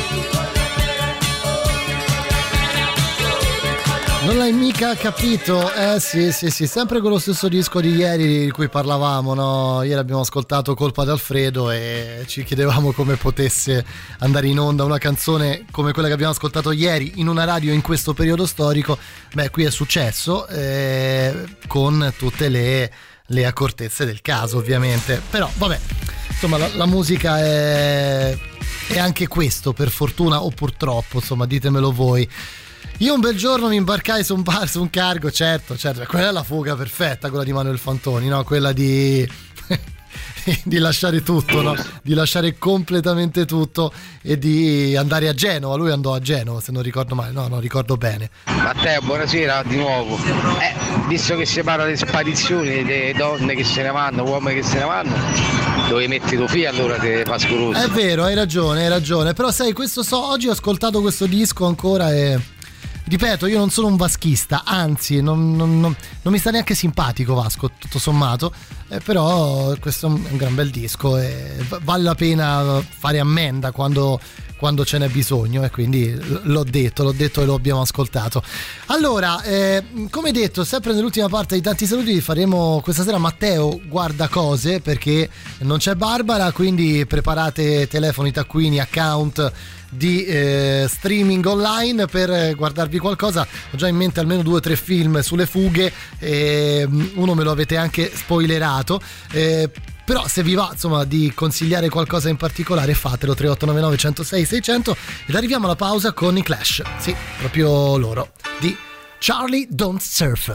Non l'hai mica capito? Sì, sempre con lo stesso disco di ieri di cui parlavamo, no? Ieri abbiamo ascoltato Colpa d'Alfredo e ci chiedevamo come potesse andare in onda una canzone come quella che abbiamo ascoltato ieri in una radio in questo periodo storico. Beh, qui è successo con tutte le accortezze del caso, ovviamente. Però, vabbè, insomma, la musica è anche questo, per fortuna o purtroppo, insomma, ditemelo voi. Io un bel giorno mi imbarcai su un cargo, certo, quella è la fuga perfetta, quella di Manuel Fantoni, no? Quella di lasciare tutto, no? Di lasciare completamente tutto e di andare a Genova. Lui andò a Genova, se non ricordo male, no, ricordo bene. Matteo, buonasera di nuovo. Visto che si parla di sparizioni, di donne che se ne vanno, uomini che se ne vanno, dove metti tuo figlio allora te fa scoroso. È vero, hai ragione, però sai, oggi ho ascoltato questo disco ancora e ripeto, io non sono un vaschista, anzi non mi sta neanche simpatico Vasco, tutto sommato, però questo è un gran bel disco e vale la pena fare ammenda quando ce n'è bisogno, e quindi l'ho detto e lo abbiamo ascoltato. Allora, come detto, sempre nell'ultima parte di tanti saluti faremo questa sera Matteo guarda cose, perché non c'è Barbara, quindi preparate telefoni, taccuini, account di streaming online per guardarvi qualcosa. Ho già in mente almeno 2 o 3 film sulle fughe, uno me lo avete anche spoilerato, però se vi va insomma di consigliare qualcosa in particolare fatelo. 3899 106 600 ed arriviamo alla pausa con i Clash, sì, proprio loro, di Charlie Don't Surf.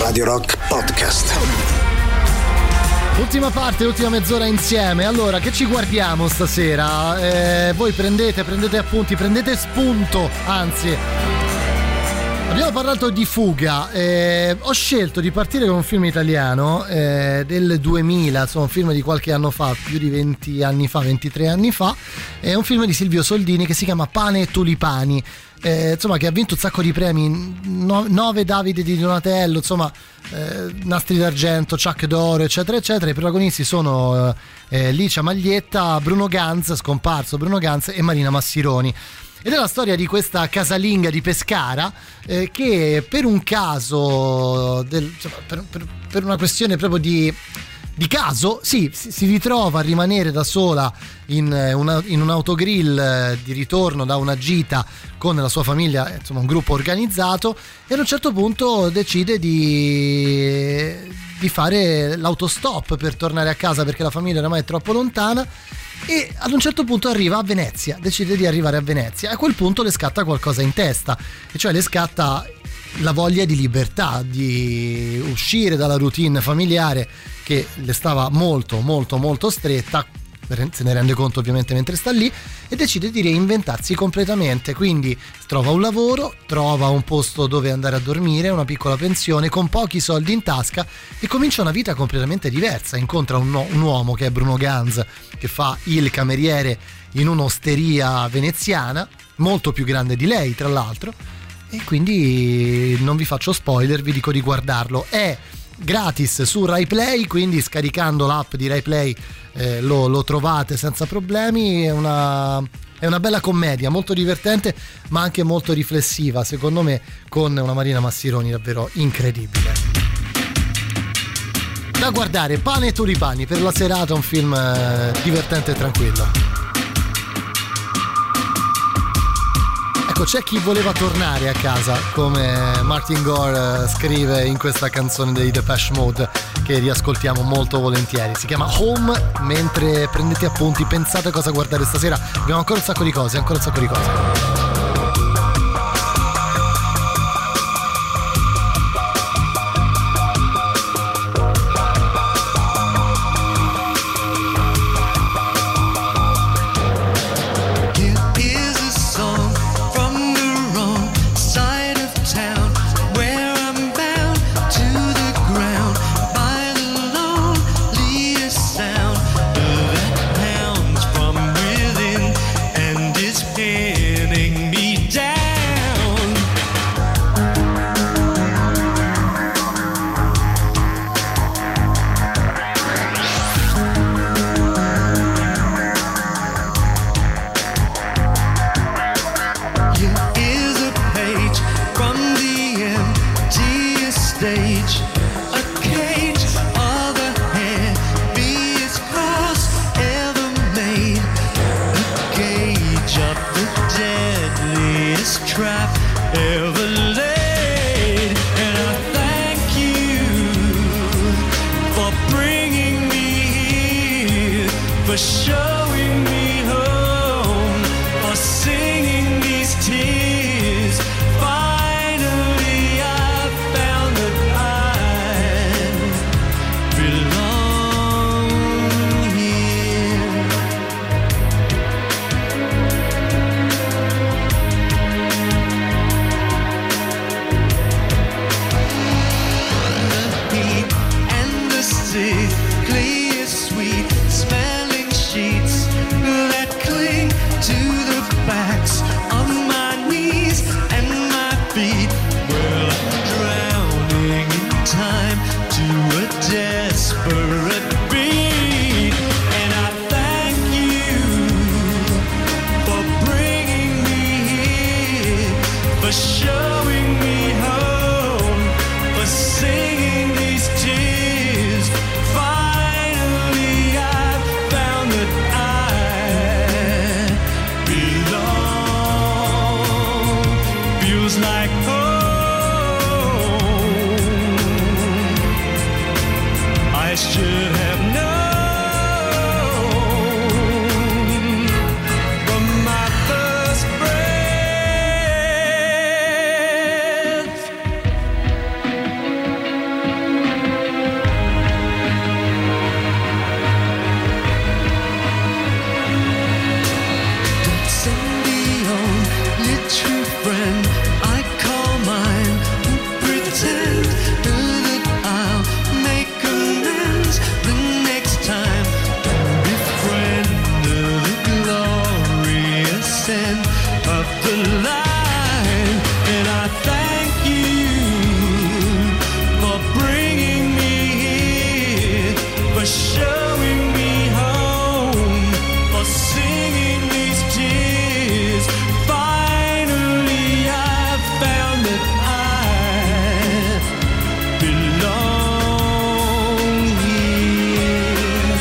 Radio Rock Podcast. Ultima parte, ultima mezz'ora insieme. Allora, che ci guardiamo stasera? Voi prendete appunti, prendete spunto, anzi. Abbiamo parlato di fuga. Ho scelto di partire con un film italiano del 2000, insomma un film di qualche anno fa, più di 20 anni fa, 23 anni fa. È un film di Silvio Soldini che si chiama Pane e tulipani. Insomma, che ha vinto un sacco di premi, 9 Davide di Donatello, insomma, Nastri d'argento, Ciak d'oro, eccetera eccetera. I protagonisti sono Licia Maglietta, Bruno Ganz, scomparso Bruno Ganz, e Marina Massironi. Ed è la storia di questa casalinga di Pescara che per un caso per una questione proprio di caso si ritrova a rimanere da sola in un autogrill di ritorno da una gita con la sua famiglia, insomma un gruppo organizzato, e ad un certo punto decide di fare l'autostop per tornare a casa perché la famiglia oramai è troppo lontana, e ad un certo punto arriva a Venezia, decide di arrivare a Venezia, e a quel punto le scatta qualcosa in testa, e cioè le scatta la voglia di libertà, di uscire dalla routine familiare che le stava molto molto molto stretta, se ne rende conto ovviamente mentre sta lì, e decide di reinventarsi completamente. Quindi trova un lavoro, trova un posto dove andare a dormire, una piccola pensione con pochi soldi in tasca, e comincia una vita completamente diversa. Incontra un uomo che è Bruno Ganz, che fa il cameriere in un'osteria veneziana, molto più grande di lei tra l'altro, e quindi non vi faccio spoiler, vi dico di guardarlo. È gratis su Rai Play, quindi scaricando l'app di Rai Play lo trovate senza problemi. È una bella commedia, molto divertente ma anche molto riflessiva, secondo me, con una Marina Massironi davvero incredibile da guardare. Pane e tulipani per la serata, un film divertente e tranquillo. C'è chi voleva tornare a casa, come Martin Gore scrive in questa canzone dei Depeche Mode, che riascoltiamo molto volentieri. Si chiama Home. Mentre prendete appunti, pensate a cosa guardare stasera. Abbiamo ancora un sacco di cose. end of the line. And I thank you for bringing me here, for showing me home, for singing these tears. Finally I found that I belong here.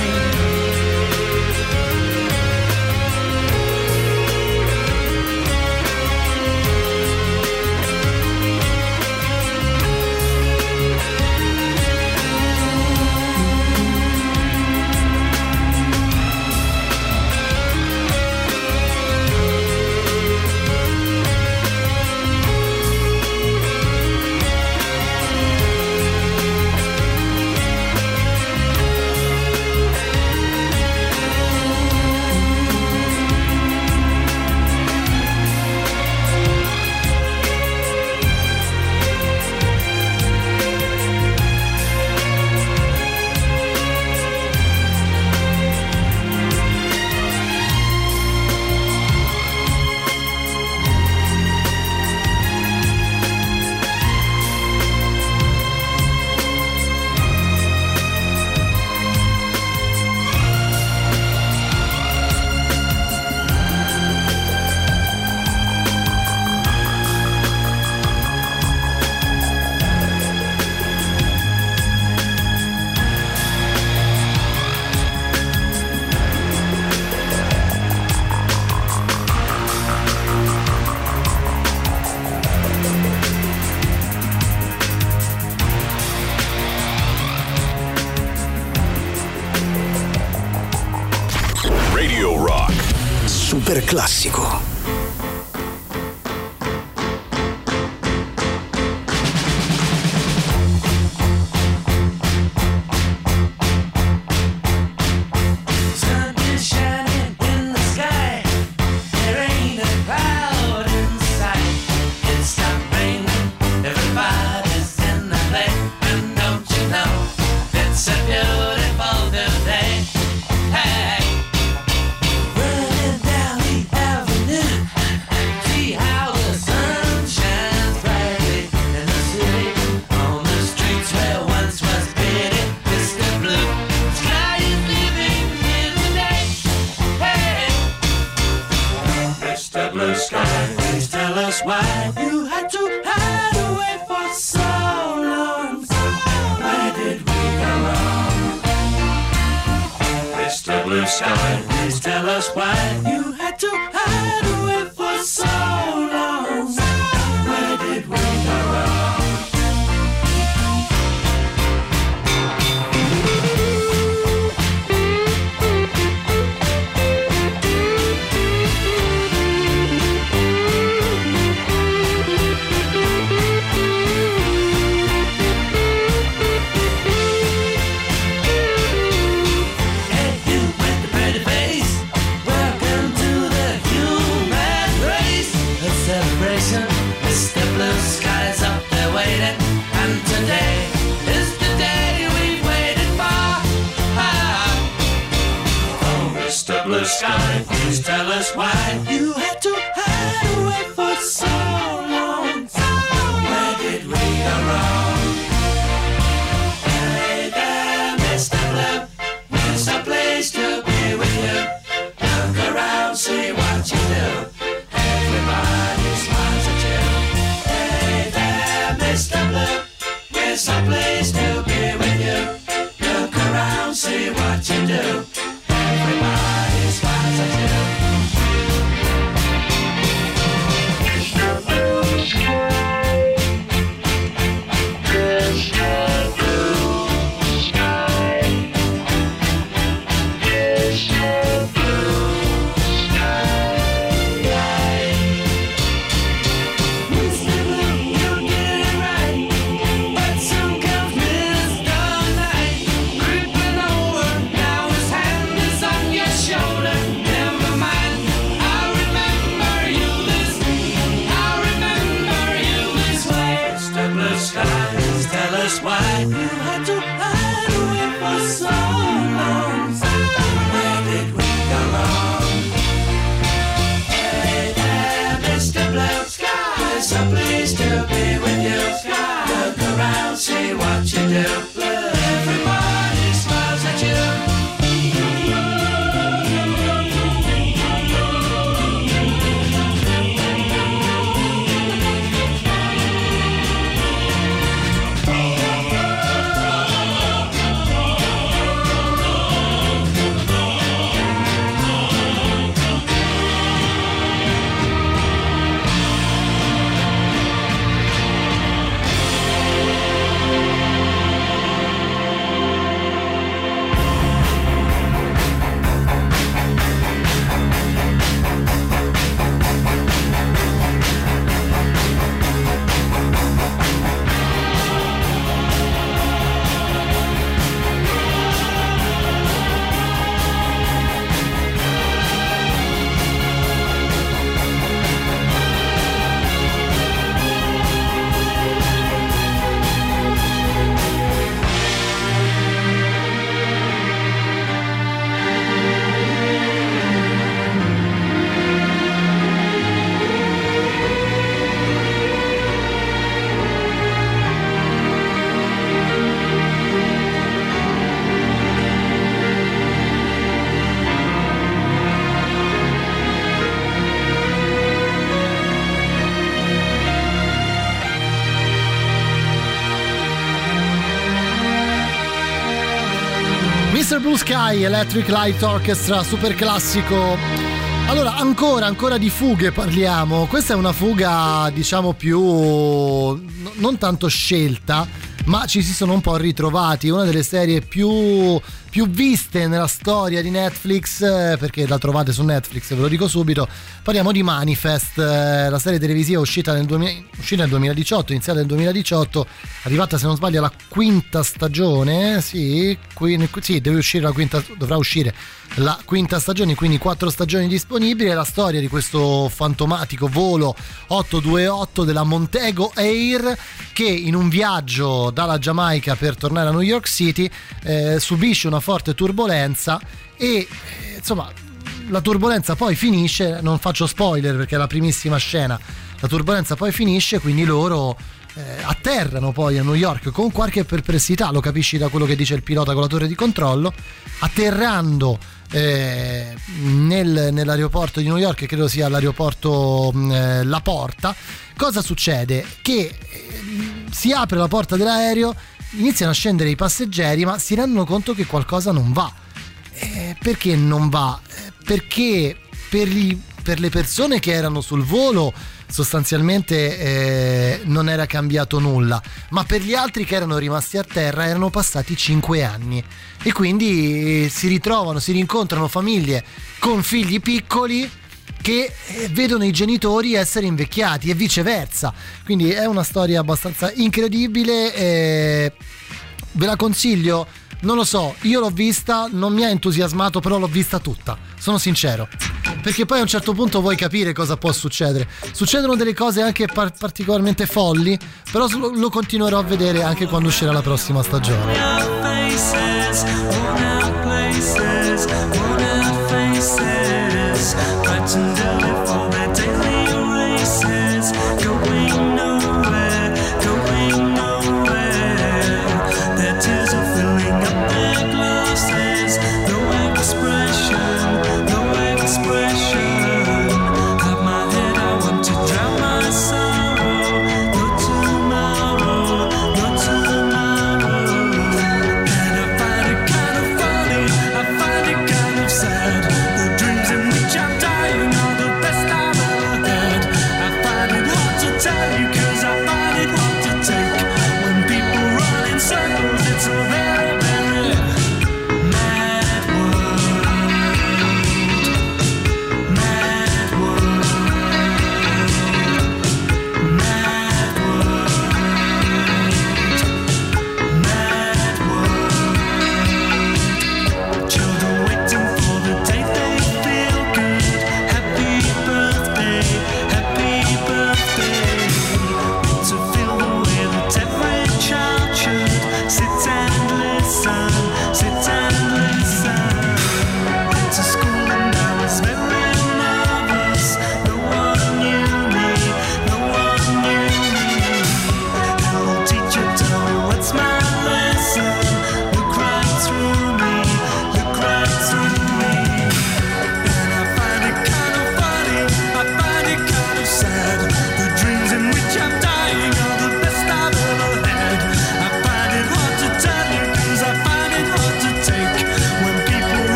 Radio Rock. Super classico. Sun is shining in the sky. There ain't a cloud in sight. It stopped raining. Everybody's in the play. And don't you know, it's a beautiful new day. Hey, running down the avenue. See how the sun shines brightly in the city. On the streets where once was pity, Mr. Blue Sky is living in the day. Hey, Mr. Blue Sky, please tell us why you had to hide away for so long. Where did we go wrong? Mr. Blue Sky, please tell us why you had to hide away for so long. Where did we go wrong? Hey, you with the pretty face, welcome to the human race. A celebration, Mr. Blue Sky's up there waiting, and today is the day we've waited for. Oh, Mr. Blue Sky, please tell us why you had to hide away for so long. Where did we go wrong? Hey there, Mr. Blue, here's a place to be with you. Look around, see what you do. Everybody smiles at you. Hey there, Mr. Blue, here's a place to be with you. Look around, see what you do. Everybody smiles at you. Blue Sky Electric Light Orchestra, super classico. Allora, ancora di fughe parliamo. Questa è una fuga, diciamo, più non tanto scelta, ma ci si sono un po' ritrovati. Una delle serie più viste nella storia di Netflix, perché la trovate su Netflix, ve lo dico subito. Parliamo di Manifest, la serie televisiva uscita nel 2018, iniziata nel 2018, arrivata, se non sbaglio, alla quinta stagione. Sì, dovrà uscire la quinta stagione, quindi 4 stagioni disponibili. È la storia di questo fantomatico volo 828 della Montego Air, che in un viaggio dalla Giamaica per tornare a New York City subisce una forte turbolenza e insomma la turbolenza poi finisce. Non faccio spoiler perché è la primissima scena. La turbolenza poi finisce, quindi loro atterrano poi a New York con qualche perplessità, lo capisci da quello che dice il pilota con la torre di controllo. Atterrando nell'aeroporto di New York, credo sia l'aeroporto La Porta, cosa succede? Che si apre la porta dell'aereo, iniziano a scendere i passeggeri, ma si rendono conto che qualcosa non va. Perché non va? Perché per le persone che erano sul volo sostanzialmente non era cambiato nulla, ma per gli altri che erano rimasti a terra erano passati 5 anni e quindi si rincontrano famiglie con figli piccoli che vedono i genitori essere invecchiati e viceversa. Quindi è una storia abbastanza incredibile, ve la consiglio. Non lo so, io l'ho vista, non mi ha entusiasmato, però l'ho vista tutta, sono sincero, perché poi a un certo punto vuoi capire cosa può succedere. Succedono delle cose anche particolarmente folli, però lo continuerò a vedere anche quando uscirà la prossima stagione.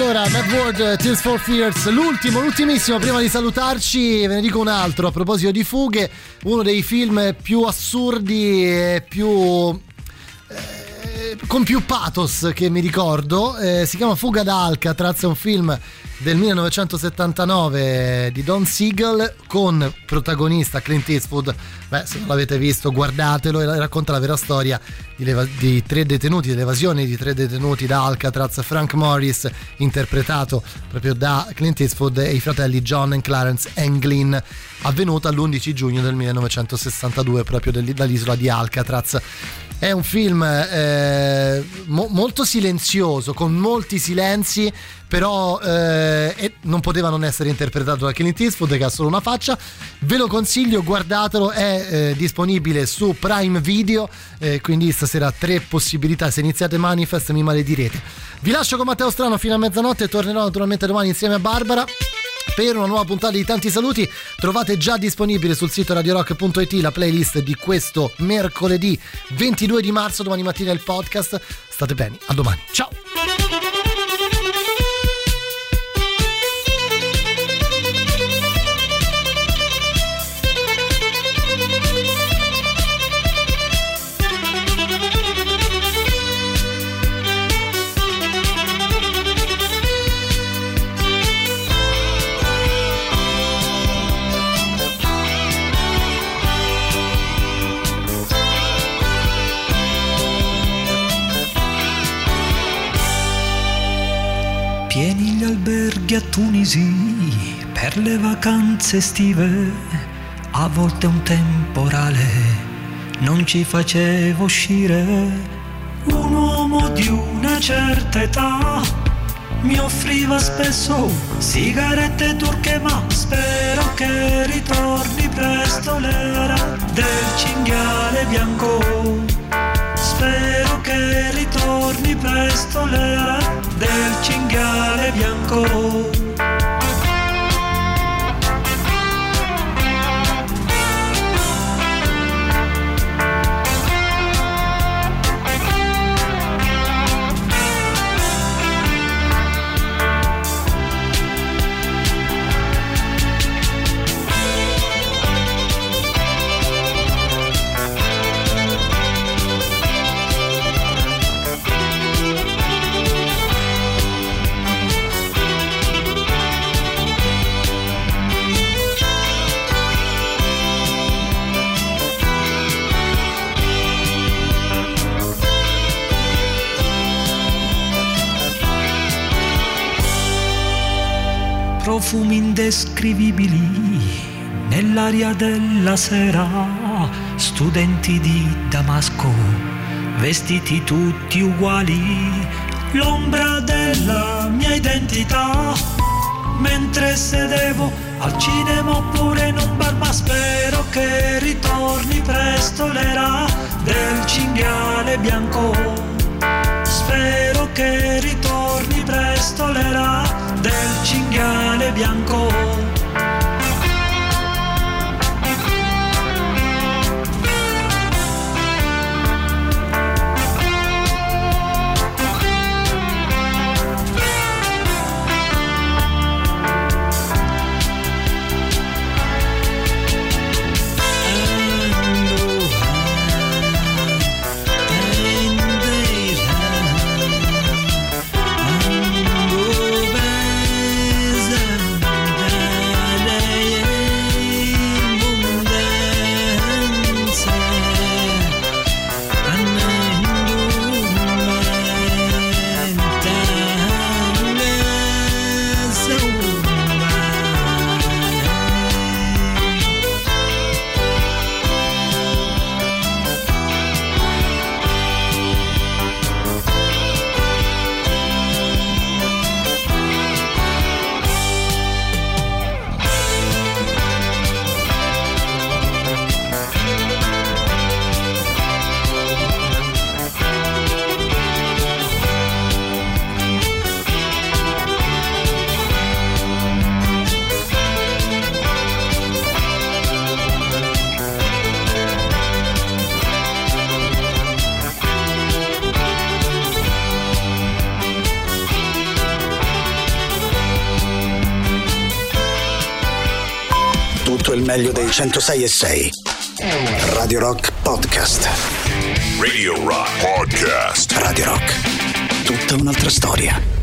Allora, Mad World, Tears for Fears, l'ultimissimo prima di salutarci. Ve ne dico un altro a proposito di fughe, uno dei film più assurdi e con più pathos che mi ricordo, si chiama Fuga da Alcatraz, è un film del 1979 di Don Siegel con protagonista Clint Eastwood. Se non l'avete visto guardatelo, e racconta la vera storia di 3 detenuti, dell'evasione di 3 detenuti da Alcatraz. Frank Morris interpretato proprio da Clint Eastwood e i fratelli John e Clarence Anglin, avvenuta l'11 giugno del 1962 proprio dall'isola di Alcatraz. È un film molto silenzioso, con molti silenzi, però non poteva non essere interpretato da Clint Eastwood, che ha solo una faccia. Ve lo consiglio, guardatelo, è disponibile su Prime Video, quindi stasera 3 possibilità. Se iniziate Manifest mi maledirete. Vi lascio con Matteo Strano fino a mezzanotte, tornerò naturalmente domani insieme a Barbara per una nuova puntata di Tanti Saluti. Trovate già disponibile sul sito radiorock.it la playlist di questo mercoledì 22 di marzo, domani mattina il podcast. State bene, a domani, ciao. Pieni gli alberghi a Tunisi per le vacanze estive, a volte un temporale non ci faceva uscire. Un uomo di una certa età mi offriva spesso sigarette turche, ma spero che ritorni presto l'era del cinghiale bianco. Spero che ritorni presto l'era del cinghiale bianco. Profumi indescrivibili nell'aria della sera, studenti di Damasco, vestiti tutti uguali, l'ombra della mia identità, mentre sedevo al cinema oppure in un bar, ma spero che ritorni presto l'era del cinghiale bianco. Spero che ritorni presto l'era del cinghiale bianco. il meglio dei 106.6. Radio Rock Podcast. Radio Rock Podcast. Radio Rock. Tutta un'altra storia.